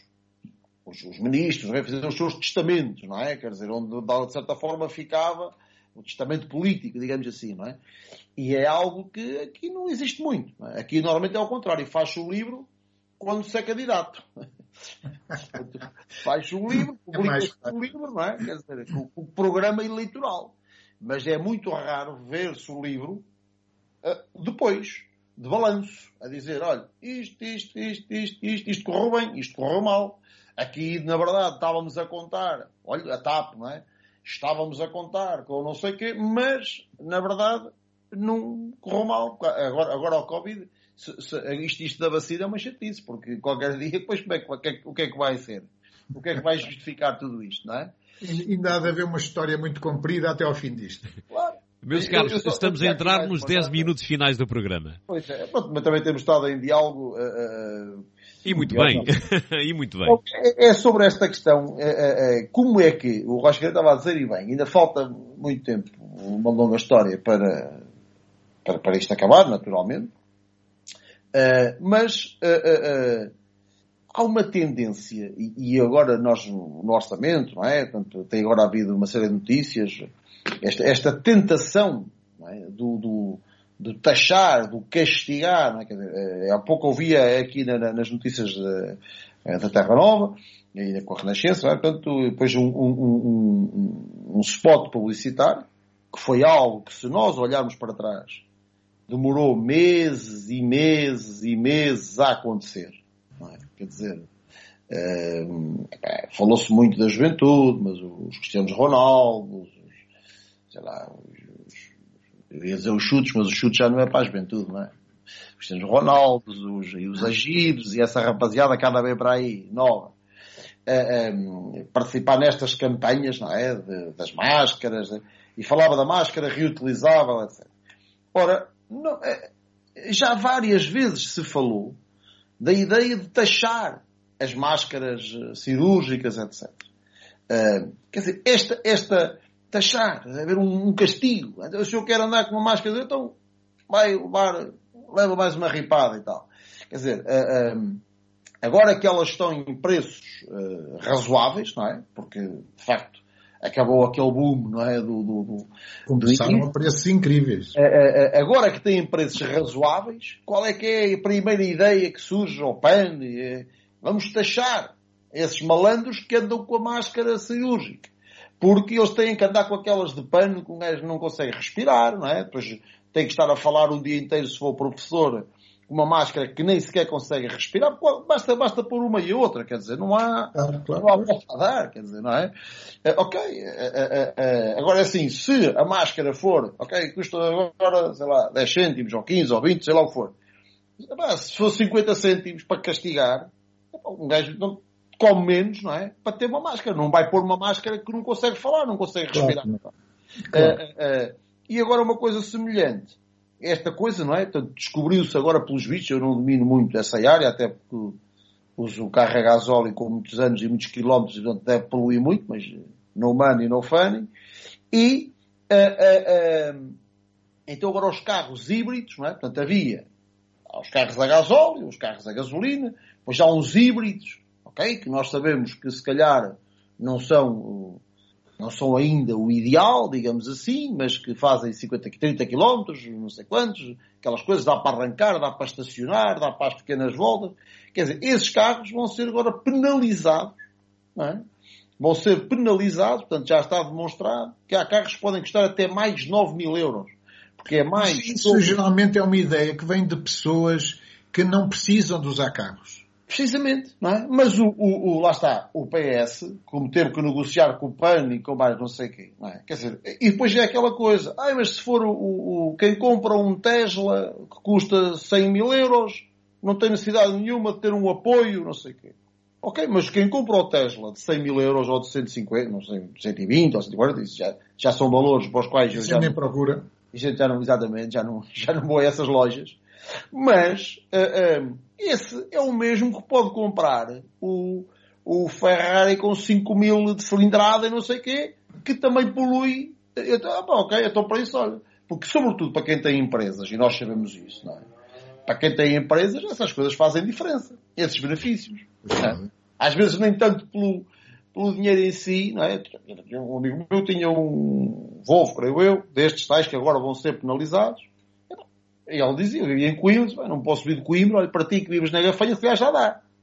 os ministros, não é? Faziam os seus testamentos, não é? Quer dizer, onde de certa forma ficava o testamento político, digamos assim, não é? E é algo que aqui não existe muito, não é? Aqui normalmente é ao contrário, faz-se o livro quando se é candidato. Faz um livro, publica um livro, não é? Quer dizer, o programa eleitoral. Mas é muito raro ver-se o livro depois, de balanço, a dizer, olha, isto correu bem, isto correu mal. Aqui, na verdade, estávamos a contar, olha, a TAP, não é? Estávamos a contar com não sei o quê, mas, na verdade, não correu mal. Agora o Covid, isto da vacina é uma chatice, porque qualquer dia, depois, o que é que vai ser? O que é que vai justificar tudo isto, não é? Ainda há de haver uma história muito comprida até ao fim disto. Claro. Meus caros, estamos a entrar nos 10 minutos finais do programa. Pois é, mas também temos estado em diálogo. E muito bem. E muito bem. É sobre esta questão, como é que, o Rocha estava a dizer, e bem, ainda falta muito tempo, uma longa história para isto acabar, naturalmente, mas há uma tendência, e agora nós no orçamento, não é? Portanto, tem agora havido uma série de notícias, esta tentação, não é? do taxar, do castigar, não é? Quer dizer, há pouco ouvia aqui nas notícias da Terra Nova, e com a Renascença, não é? Portanto, depois um spot publicitário, que foi algo que, se nós olharmos para trás, demorou meses e meses e meses a acontecer. Não é? Quer dizer, falou-se muito da juventude, mas os Cristianos Ronaldo, sei lá, eu ia dizer os chutes, mas os chutes já não é para a juventude, não é? Os Cristianos Ronaldo, os Agibes e essa rapaziada cada vez para aí, nova. Participar nestas campanhas, não é? Das máscaras, e falava da máscara reutilizável, etc. Ora, não, já várias vezes se falou da ideia de taxar as máscaras cirúrgicas, etc. Quer dizer, esta taxar, haver um castigo. Se eu quero andar com uma máscara, então vai levar, leva mais uma ripada e tal. Quer dizer, agora que elas estão em preços razoáveis, não é? Porque, de facto, acabou aquele boom, não é? Começaram a preços incríveis. Agora que têm preços razoáveis, qual é que é a primeira ideia que surge ao PAN? Vamos taxar esses malandros que andam com a máscara cirúrgica. Porque eles têm que andar com aquelas de pano que um gajo não consegue respirar, não é? Depois tem que estar a falar um dia inteiro, se for professor, com uma máscara que nem sequer consegue respirar. Basta pôr uma e outra, quer dizer, não há volta a dar, quer dizer, não é? Agora é assim, se a máscara for, custa agora, sei lá, 10 cêntimos, ou 15, ou 20, sei lá o que for. Se for 50 cêntimos para castigar, um gajo não come menos, não é? Para ter uma máscara. Não vai pôr uma máscara que não consegue falar, não consegue respirar. Claro. E agora uma coisa semelhante. Esta coisa, não é? Portanto, descobriu-se agora pelos vistos, eu não domino muito essa área, até porque uso o carro a gasóleo com muitos anos e muitos quilómetros, e portanto deve poluir muito, mas no money, no funny. E então agora os carros híbridos, não é? Portanto, havia os carros a gasóleo, os carros a gasolina, depois há uns híbridos, que nós sabemos que se calhar não são ainda o ideal, digamos assim, mas que fazem 50, 30 quilómetros, não sei quantos, aquelas coisas, dá para arrancar, dá para estacionar, dá para as pequenas voltas. Quer dizer, esses carros vão ser agora penalizados, não é? Vão ser penalizados, portanto já está demonstrado que há carros que podem custar até mais de 9.000 euros. Porque é mais... Isso geralmente é uma ideia que vem de pessoas que não precisam de usar carros. Precisamente, não é? Mas lá está, o PS, como teve que negociar com o PAN e com mais não sei quem, não é? Quer dizer, e depois é aquela coisa, mas se for quem compra um Tesla que custa 100.000 euros, não tem necessidade nenhuma de ter um apoio, não sei o quê. Mas quem compra o Tesla de 100.000 euros ou de 150, não sei, 120 ou 140, isso já são valores para os quais eu já nem procura. Exatamente, já não vou a essas lojas. Mas esse é o mesmo que pode comprar o Ferrari com 5.000 de cilindrada e não sei o quê, que também polui. Então para isso, olha. Porque, sobretudo, para quem tem empresas, e nós sabemos isso, não é? Para quem tem empresas, essas coisas fazem diferença. Esses benefícios. Às vezes nem tanto pelo dinheiro em si, não é? Um amigo meu tinha um Volvo, creio eu, destes tais que agora vão ser penalizados. E ele dizia, eu vivia em Coimbra, não posso vir de Coimbra, olha, para ti que vives na Gafanha, se calhar já dá.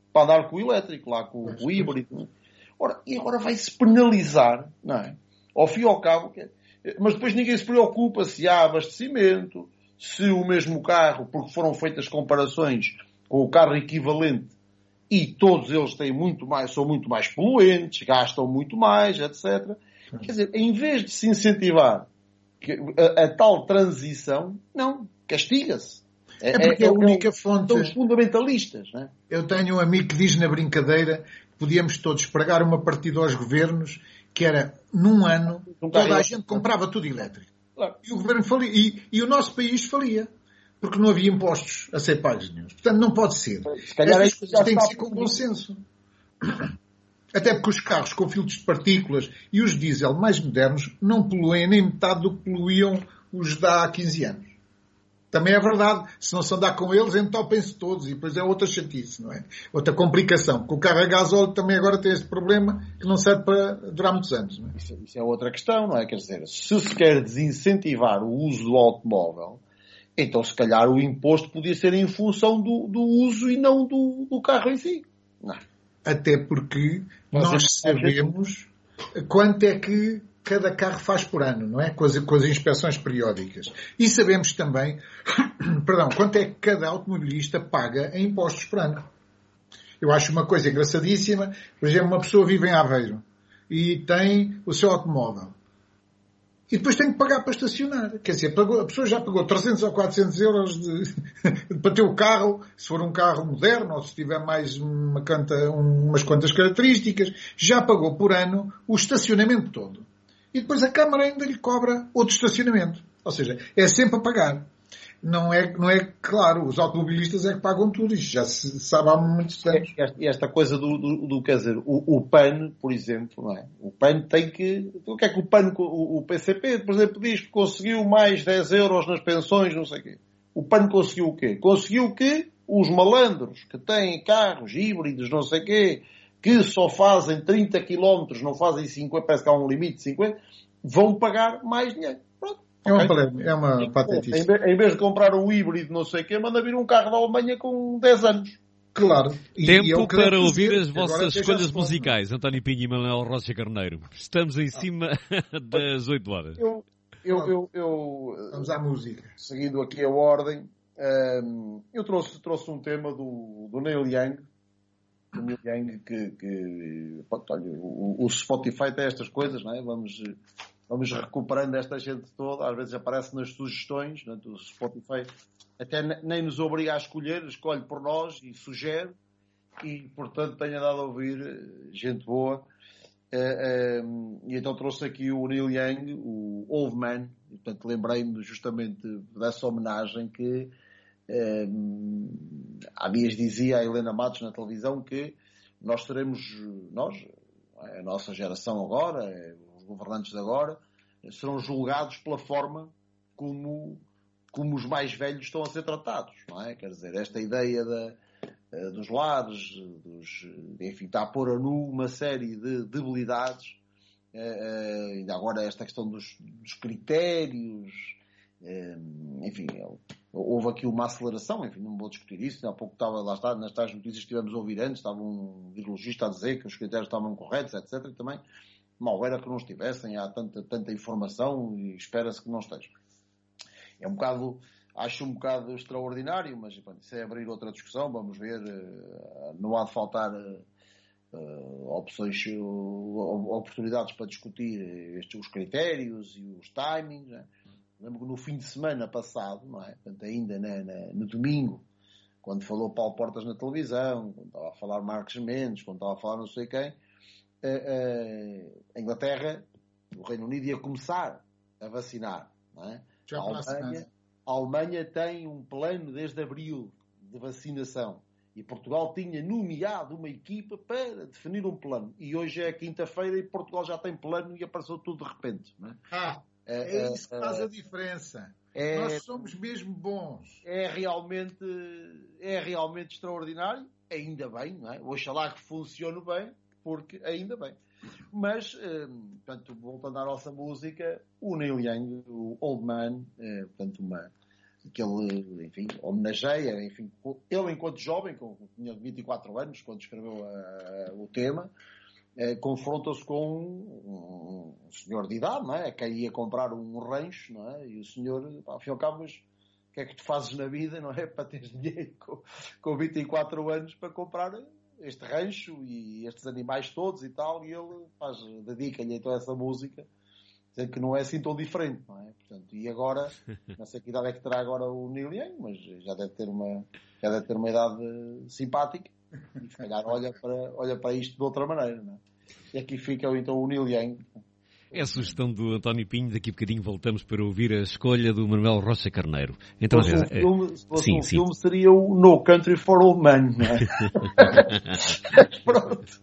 para andar com o elétrico, lá com o híbrido. Ora, e agora vai-se penalizar, não é? Ao fim e ao cabo, mas depois ninguém se preocupa se há abastecimento, se o mesmo carro, porque foram feitas comparações com o carro equivalente e todos eles têm são muito mais poluentes, gastam muito mais, etc. Quer dizer, em vez de se incentivar a tal transição, não, castiga-se. Porque é a única fonte. São os fundamentalistas, não é? Eu tenho um amigo que diz na brincadeira que podíamos todos pregar uma partida aos governos que era, num ano, toda a gente comprava tudo elétrico. Claro. E o governo falia. E o nosso país falia. Porque não havia impostos a ser pagos nenhum. Portanto, não pode ser. Estas coisas têm que ser com bom senso. Até porque os carros com filtros de partículas e os diesel mais modernos não poluem nem metade do que poluíam os de há 15 anos. Também é verdade. Se não se andar com eles, entopem-se todos. E depois é outra chatice, não é? Outra complicação. Porque o carro a gasóleo também agora tem este problema que não serve para durar muitos anos. Não é? Isso é outra questão, não é? Quer dizer, se se quer desincentivar o uso do automóvel, então se calhar o imposto podia ser em função do uso e não do carro em si. Não. Até porque nós sabemos quanto é que cada carro faz por ano, não é? Com as inspeções periódicas. E sabemos também, quanto é que cada automobilista paga em impostos por ano. Eu acho uma coisa engraçadíssima. Por exemplo, uma pessoa vive em Aveiro e tem o seu automóvel. E depois tem que pagar para estacionar. Quer dizer, a pessoa já pagou 300 ou 400 euros para ter o carro, se for um carro moderno, ou se tiver mais umas quantas características, já pagou por ano o estacionamento todo. E depois a Câmara ainda lhe cobra outro estacionamento. Ou seja, é sempre a pagar. Não é claro, os automobilistas é que pagam tudo. Isto já se sabe há muitos anos. E esta coisa quer dizer, o PAN, por exemplo, não é? O PAN tem que... O que é que o PAN, o PCP, por exemplo, diz que conseguiu mais 10 euros nas pensões, não sei o quê. O PAN conseguiu o quê? Conseguiu que os malandros que têm carros híbridos, não sei o quê, que só fazem 30 km, não fazem 50, parece que há um limite de 50, vão pagar mais dinheiro. É uma patetice. Em vez de comprar um híbrido, não sei o quê, manda vir um carro da Alemanha com 10 anos. Claro. Tempo para ouvir as vossas escolhas musicais, António Pinho e Manuel Rocha Carneiro. Estamos em cima das 8 horas. Vamos à música. Seguindo aqui a ordem, eu trouxe um tema do Neil Young. O Neil Young olha, o Spotify tem estas coisas, não é? Vamos recuperando esta gente toda, às vezes aparece nas sugestões, né, do Spotify, até nem nos obriga a escolher, escolhe por nós e sugere, e portanto tenho dado a ouvir gente boa. E então trouxe aqui o Neil Young, o Old Man, e portanto lembrei-me justamente dessa homenagem que há dias dizia a Helena Matos na televisão que nós seremos, a nossa geração agora, os governantes de agora, serão julgados pela forma como os mais velhos estão a ser tratados, não é? Quer dizer, esta ideia dos lares, enfim, está a pôr a nu uma série de debilidades, ainda agora esta questão dos critérios, enfim, houve aqui uma aceleração, enfim, não vou discutir isso, há pouco estava, lá está, nas tais notícias que estivemos a ouvir antes, estava um virologista a dizer que os critérios estavam corretos, etc, e também mal era que não estivessem, há tanta informação e espera-se que não esteja. Acho um bocado extraordinário, mas isso é abrir outra discussão, vamos ver, não há de faltar oportunidades para discutir os critérios e os timings, né? Lembro que no fim de semana passado, não é? Portanto, ainda no domingo, quando falou Paulo Portas na televisão, quando estava a falar Marcos Mendes, quando estava a falar não sei quem, a Inglaterra, o Reino Unido ia começar a vacinar, não é? A Alemanha tem um plano desde abril de vacinação e Portugal tinha nomeado uma equipa para definir um plano. E hoje é quinta-feira e Portugal já tem plano e apareceu tudo de repente, não é? É isso que faz a diferença. Nós somos mesmo bons. É realmente extraordinário. Ainda bem, não é? Oxalá que funcione bem, porque ainda bem. Mas, portanto, voltando à nossa música, o Neil Young, o Old Man, portanto, que ele, enfim, homenageia, enfim, ele enquanto jovem, tinha 24 anos, quando escreveu o tema, confronta-se com um senhor de idade, não é? Que ia comprar um rancho, não é? E o senhor, ao fim e ao cabo, mas o que é que tu fazes na vida, não é? Para teres dinheiro com 24 anos para comprar este rancho e estes animais todos e tal, e ele dedica-lhe então essa música, dizendo que não é assim tão diferente, não é? Portanto, e agora, não sei que idade é que terá agora o Neil Young, mas já deve ter uma idade simpática, e se calhar olha para isto de outra maneira, não é? E aqui fica então o Neil Young. É a sugestão do António Pinho. Daqui a bocadinho voltamos para ouvir a escolha do Manuel Rocha Carneiro. Então, se fosse um filme seria o No Country for Old Men, não é? Pronto.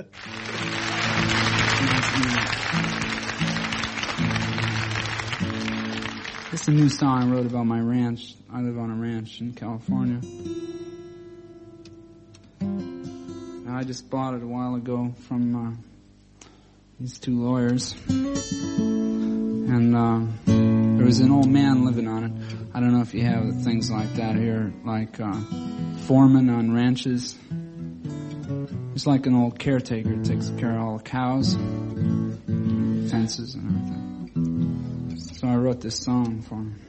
This is a new song I wrote about my ranch. I live on a ranch in California. I just bought it a while ago from these two lawyers. And there was an old man living on it. I don't know if you have things like that here, like foreman on ranches. It's like an old caretaker that takes care of all the cows, fences and everything. So I wrote this song for him.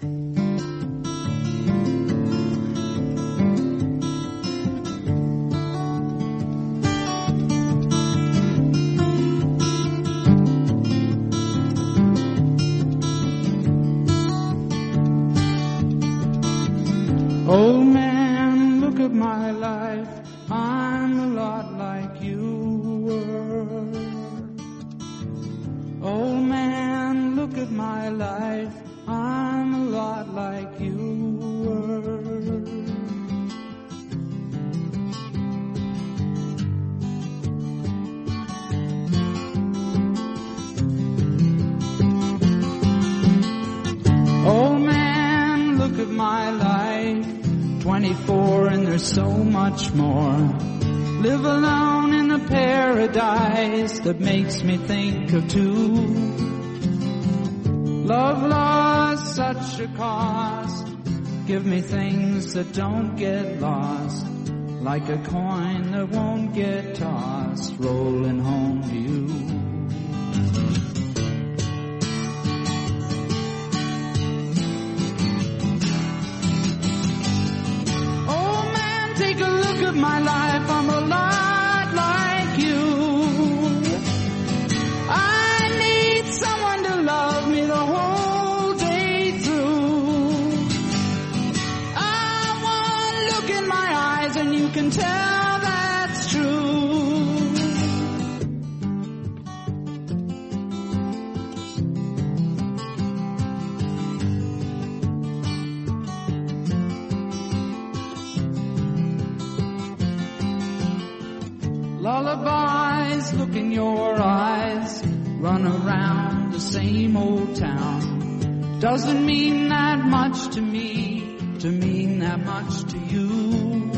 Old man, look at my life. I'm a lot like you were. Old man, look at my life. I'm a lot like you were. Old man, look at my life. 24 and there's so much more. Live alone in a paradise that makes me think of two. Love lost such a cost. Give me things that don't get lost. Like a coin that won't get tossed. Rolling home to you. Take a look at my life, I'm a lot like you. I need someone to love me the whole day through. I want look in my eyes and you can tell that's true. Lullabies, look in your eyes, run around the same old town. Doesn't mean that much to me, to mean that much to you.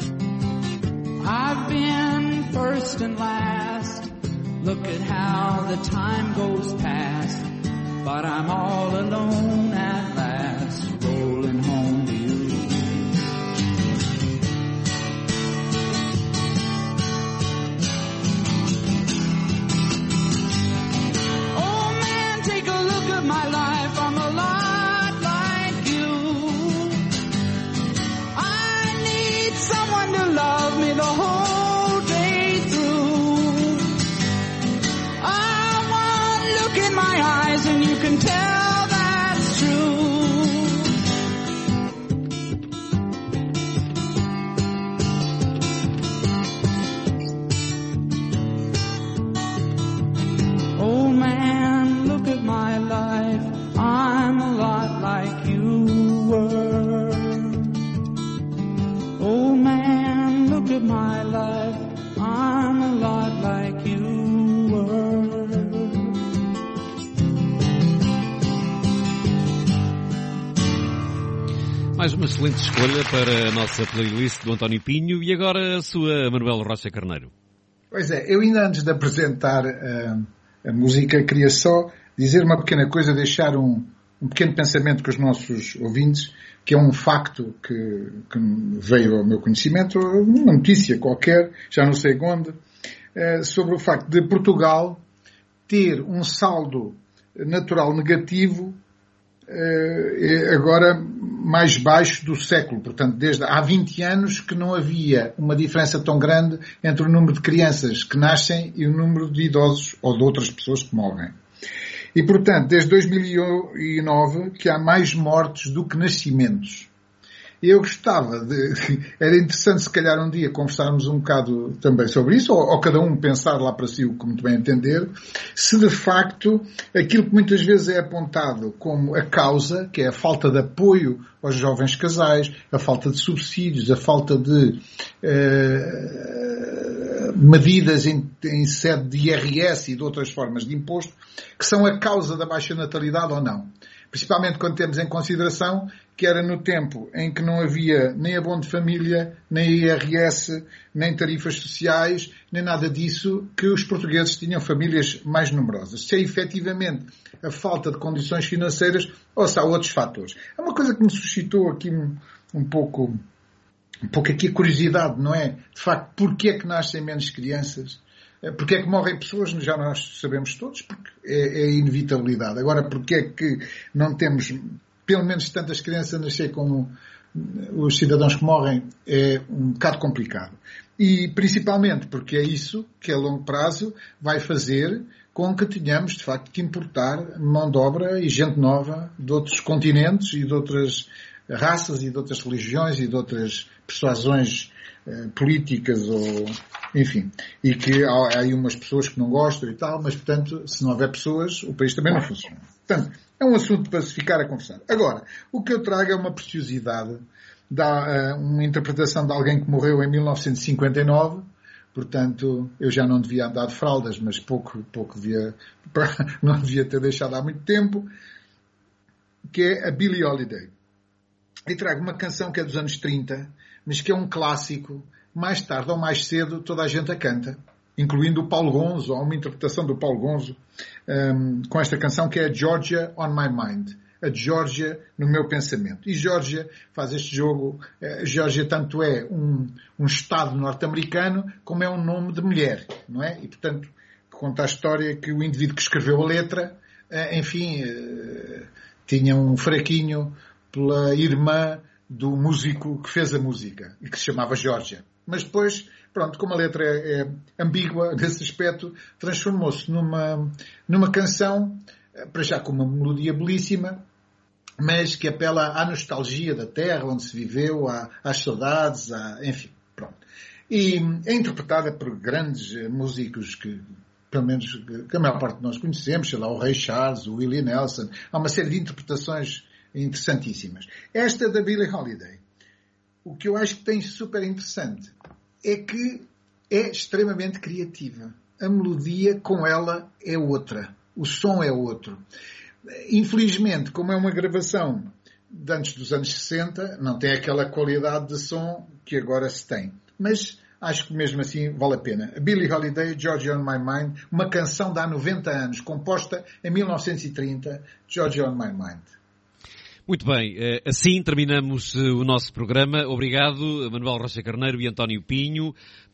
I've been first and last, look at how the time goes past. But I'm all alone at last, rolling home to you. My life, I'm a lot like you. I need someone to love me the whole day through. I want look in my eyes and you can tell that's true. Oh man, look at my life. I'm a lot like you were. Oh man, look at my life. I'm a lot like you were. Mais uma excelente escolha para a nossa playlist do António Pinho. E agora a sua, Manuel Rocha Carneiro. Pois é, eu ainda antes de apresentar a música queria só dizer uma pequena coisa, deixar um um pequeno pensamento com os nossos ouvintes, que é um facto que veio ao meu conhecimento, uma notícia qualquer, já não sei onde, sobre o facto de Portugal ter um saldo natural negativo agora mais baixo do século. Portanto, desde há 20 anos que não havia uma diferença tão grande entre o número de crianças que nascem e o número de idosos ou de outras pessoas que morrem. E, portanto, desde 2009 que há mais mortes do que nascimentos. Eu gostava era interessante se calhar um dia conversarmos um bocado também sobre isso, ou cada um pensar lá para si o que muito bem entender, se de facto aquilo que muitas vezes é apontado como a causa, que é a falta de apoio aos jovens casais, a falta de subsídios, a falta de medidas em sede de IRS e de outras formas de imposto, que são a causa da baixa natalidade ou não. Principalmente quando temos em consideração que era no tempo em que não havia nem abono de família, nem IRS, nem tarifas sociais, nem nada disso, que os portugueses tinham famílias mais numerosas. Se é efetivamente a falta de condições financeiras ou se há outros fatores. É uma coisa que me suscitou aqui um pouco aqui a curiosidade, não é? De facto, porquê é que nascem menos crianças? Porque é que morrem pessoas, já nós sabemos todos, porque é inevitabilidade. Agora, porque é que não temos pelo menos tantas crianças a nascer como os cidadãos que morrem, é um bocado complicado. E principalmente porque é isso que a longo prazo vai fazer com que tenhamos, de facto, que importar mão de obra e gente nova de outros continentes e de outras raças e de outras religiões e de outras persuasões políticas ou, enfim, e que há aí umas pessoas que não gostam e tal, mas, portanto, se não houver pessoas, o país também não funciona. Portanto, é um assunto para se ficar a conversar. Agora, o que eu trago é uma preciosidade, uma interpretação de alguém que morreu em 1959, portanto, eu já não devia andar de fraldas, mas pouco não devia ter deixado há muito tempo, que é a Billie Holiday. E trago uma canção que é dos anos 30, mas que é um clássico. Mais tarde ou mais cedo toda a gente a canta, incluindo o Paulo Gonzo, há uma interpretação do Paulo Gonzo com esta canção que é a Georgia on My Mind, a Geórgia no meu pensamento. E Geórgia faz este jogo, Geórgia tanto é um estado norte-americano como é um nome de mulher, não é? E portanto conta a história que o indivíduo que escreveu a letra, enfim, tinha um fraquinho pela irmã do músico que fez a música e que se chamava Geórgia. Mas depois, pronto, como a letra é ambígua nesse aspecto, transformou-se numa canção, para já com uma melodia belíssima, mas que apela à nostalgia da terra onde se viveu, às saudades, enfim, pronto. E é interpretada por grandes músicos que, pelo menos, que a maior parte de nós conhecemos, sei lá, o Ray Charles, o Willie Nelson, há uma série de interpretações interessantíssimas. Esta da Billie Holiday, o que eu acho que tem super interessante é que é extremamente criativa. A melodia com ela é outra. O som é outro. Infelizmente, como é uma gravação de antes dos anos 60, não tem aquela qualidade de som que agora se tem. Mas acho que mesmo assim vale a pena. A Billie Holiday, Georgia on My Mind, uma canção de há 90 anos, composta em 1930, Georgia on My Mind. Muito bem, assim terminamos o nosso programa. Obrigado, Manuel Rocha Carneiro e António Pinho,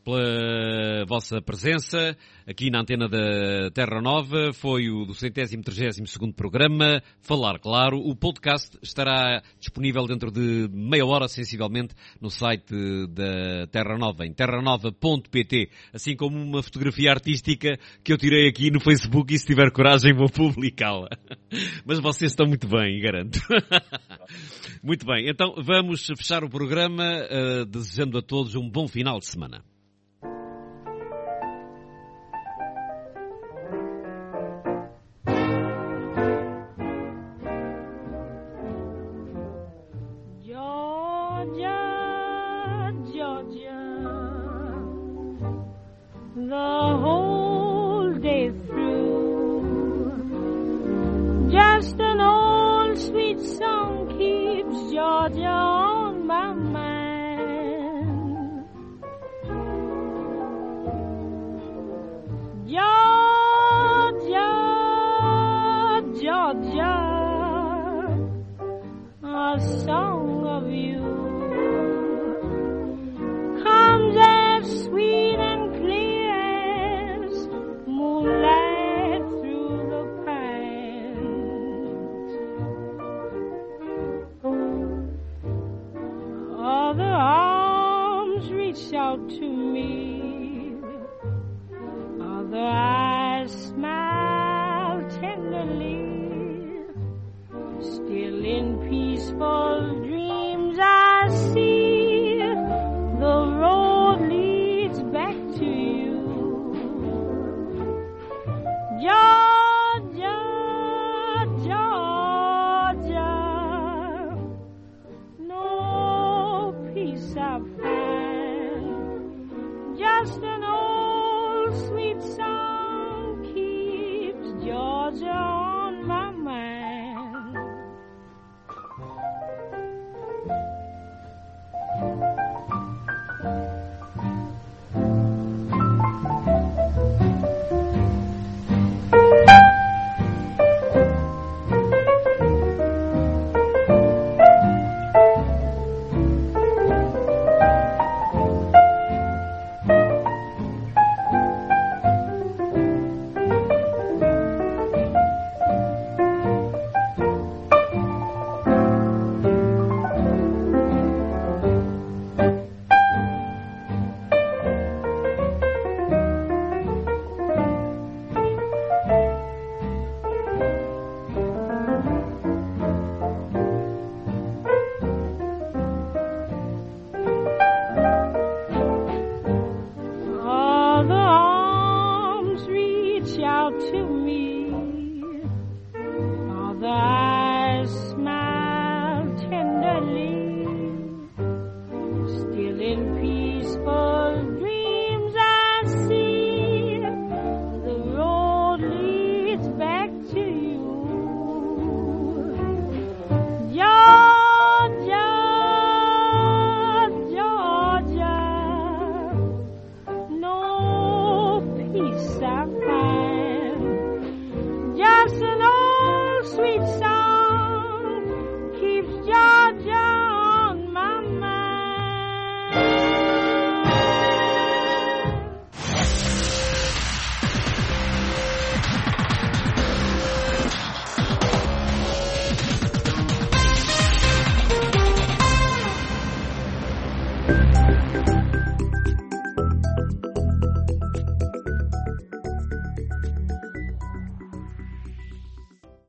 pela vossa presença aqui na antena da Terra Nova. Foi o 232º programa, Falar Claro. O podcast estará disponível dentro de meia hora, sensivelmente, no site da Terra Nova, em terranova.pt, assim como uma fotografia artística que eu tirei aqui no Facebook e, se tiver coragem, vou publicá-la. Mas vocês estão muito bem, garanto. Muito bem, então vamos fechar o programa desejando a todos um bom final de semana. The whole day through, just an old sweet song keeps Georgia on my mind. Georgia, Georgia, a song of you comes as sweet and clear as moonlight through the pines. Other arms reach out to me, other eyes smile tenderly, still in peaceful